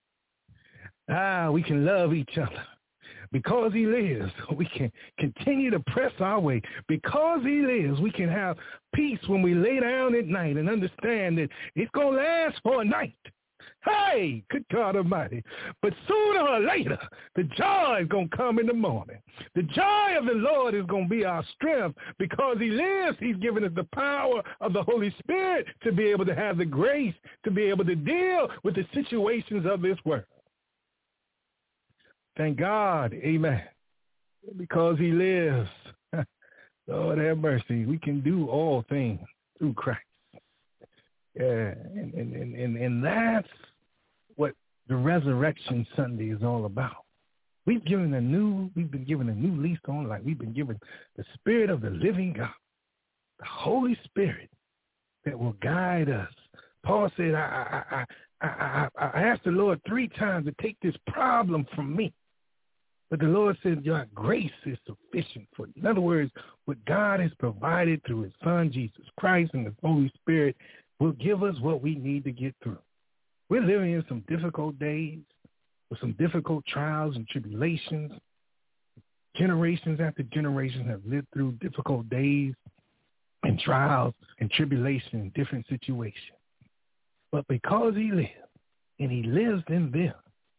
[SPEAKER 3] ah, we can love each other. Because he lives, we can continue to press our way. Because he lives, we can have peace when we lay down at night and understand that it's going to last for a night. Hey, good God Almighty. But sooner or later, the joy is going to come in the morning. The joy of the Lord is going to be our strength. Because he lives, he's given us the power of the Holy Spirit to be able to have the grace to be able to deal with the situations of this world. Thank God, amen. Because he lives, Lord have mercy, we can do all things through Christ. Yeah, and, and, and, and that's what the Resurrection Sunday is all about. We've given a new, we've been given a new lease on life. We've been given the Spirit of the living God, the Holy Spirit that will guide us. Paul said, I, I, I, I, I asked the Lord three times to take this problem from me. But the Lord said, your grace is sufficient for you. In other words, what God has provided through his Son, Jesus Christ, and the Holy Spirit will give us what we need to get through. We're living in some difficult days with some difficult trials and tribulations. Generations after generations have lived through difficult days and trials and tribulation in different situations. But because he lived and he lives in them,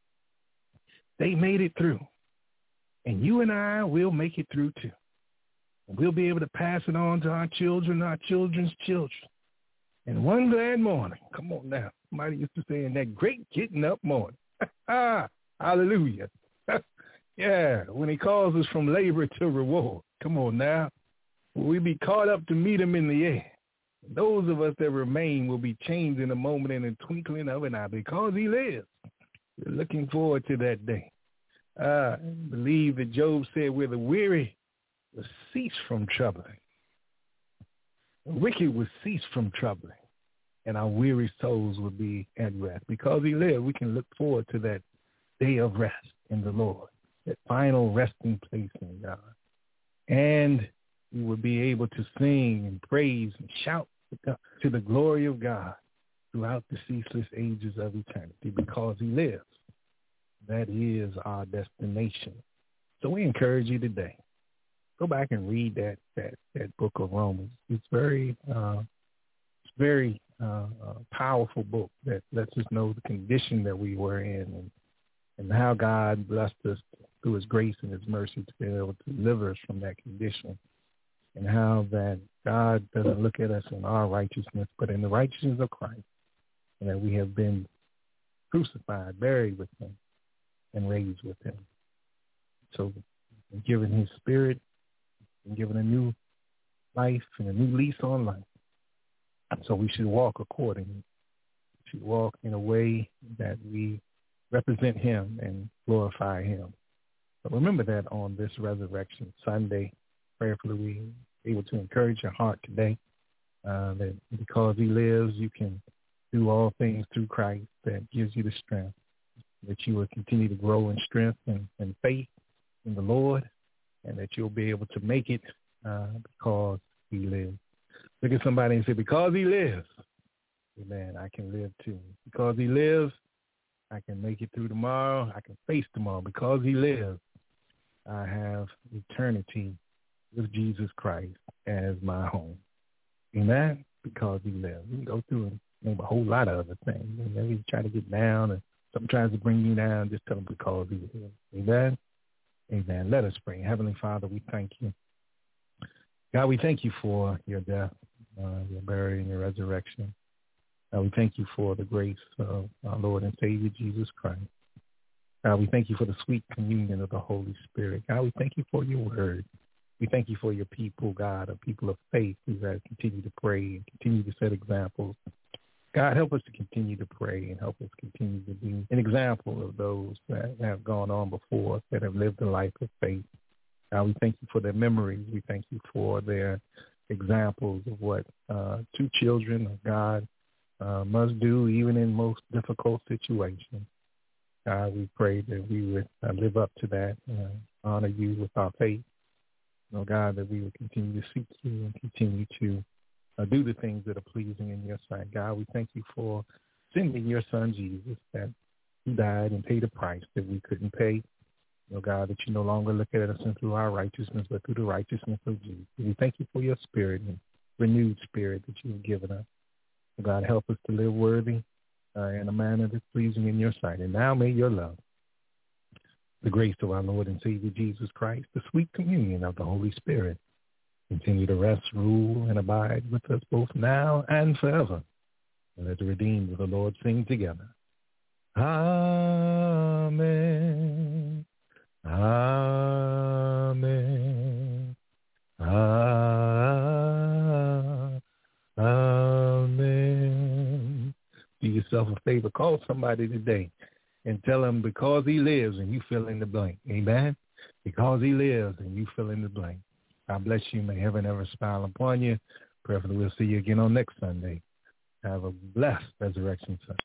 [SPEAKER 3] they made it through. And you and I will make it through too. And we'll be able to pass it on to our children, our children's children. And one glad morning, come on now, somebody used to say in that great getting up morning. Hallelujah. Yeah, when he calls us from labor to reward. Come on now. We'll be caught up to meet him in the air. Those of us that remain will be changed in a moment and a twinkling of an eye because he lives. We're looking forward to that day. I believe that Job said, where the weary will cease from troubling, the wicked will cease from troubling, and our weary souls will be at rest. Because he lived, we can look forward to that day of rest in the Lord, that final resting place in God. And we will be able to sing and praise and shout to the glory of God throughout the ceaseless ages of eternity because he lives. That is our destination. So we encourage you today. Go back and read that that, that book of Romans. It's very, uh, it's very uh, uh, powerful book that lets us know the condition that we were in and, and how God blessed us through his grace and his mercy to be able to deliver us from that condition, and how that God doesn't look at us in our righteousness, but in the righteousness of Christ, and that we have been crucified, buried with him, and raised with him. So given his spirit, and given a new life and a new lease on life. So we should walk accordingly to walk in a way that we represent him and glorify him. But remember that on this Resurrection Sunday, prayerfully we are able to encourage your heart today uh, that because he lives, you can do all things through Christ that gives you the strength, that you will continue to grow in strength and, and faith in the Lord, and that you'll be able to make it uh, because he lives. Look at somebody and say, because he lives, amen, I can live too. Because he lives, I can make it through tomorrow. I can face tomorrow. Because he lives, I have eternity with Jesus Christ as my home. Amen? Because he lives. You can go through and name a whole lot of other things. And then you try to get down and something tries to bring you down, just tell him because he lives. Amen? Amen. Let us pray. Heavenly Father, we thank you. God, we thank you for your death, uh, your burial, and your resurrection. God, we thank you for the grace of our Lord and Savior, Jesus Christ. God, we thank you for the sweet communion of the Holy Spirit. God, we thank you for your word. We thank you for your people, God, a people of faith who have continued to pray and continue to set examples. God, help us to continue to pray and help us continue to be an example of those that have gone on before us, that have lived a life of faith. God, we thank you for their memories. We thank you for their examples of what uh, two children of God uh, must do, even in most difficult situations. God, we pray that we would uh, live up to that, uh, honor you with our faith. Oh, God, that we would continue to seek you and continue to uh, do the things that are pleasing in your sight. God, we thank you for sending your son, Jesus, that he died and paid a price that we couldn't pay. Oh, God, that you no longer look at us and through our righteousness, but through the righteousness of Jesus. We thank you for your spirit and renewed spirit that you have given us. Oh, God, help us to live worthy uh, in a manner that's pleasing in your sight. And now may your love, the grace of our Lord and Savior Jesus Christ, the sweet communion of the Holy Spirit, continue to rest, rule, and abide with us both now and forever. And let the redeemed of the Lord sing together. Amen. Amen. Amen. Do yourself a favor. Call somebody today and tell them because he lives and you fill in the blank. Amen? Because he lives and you fill in the blank. God bless you. May heaven ever smile upon you. Prayerfully we'll see you again on next Sunday. Have a blessed Resurrection Sunday.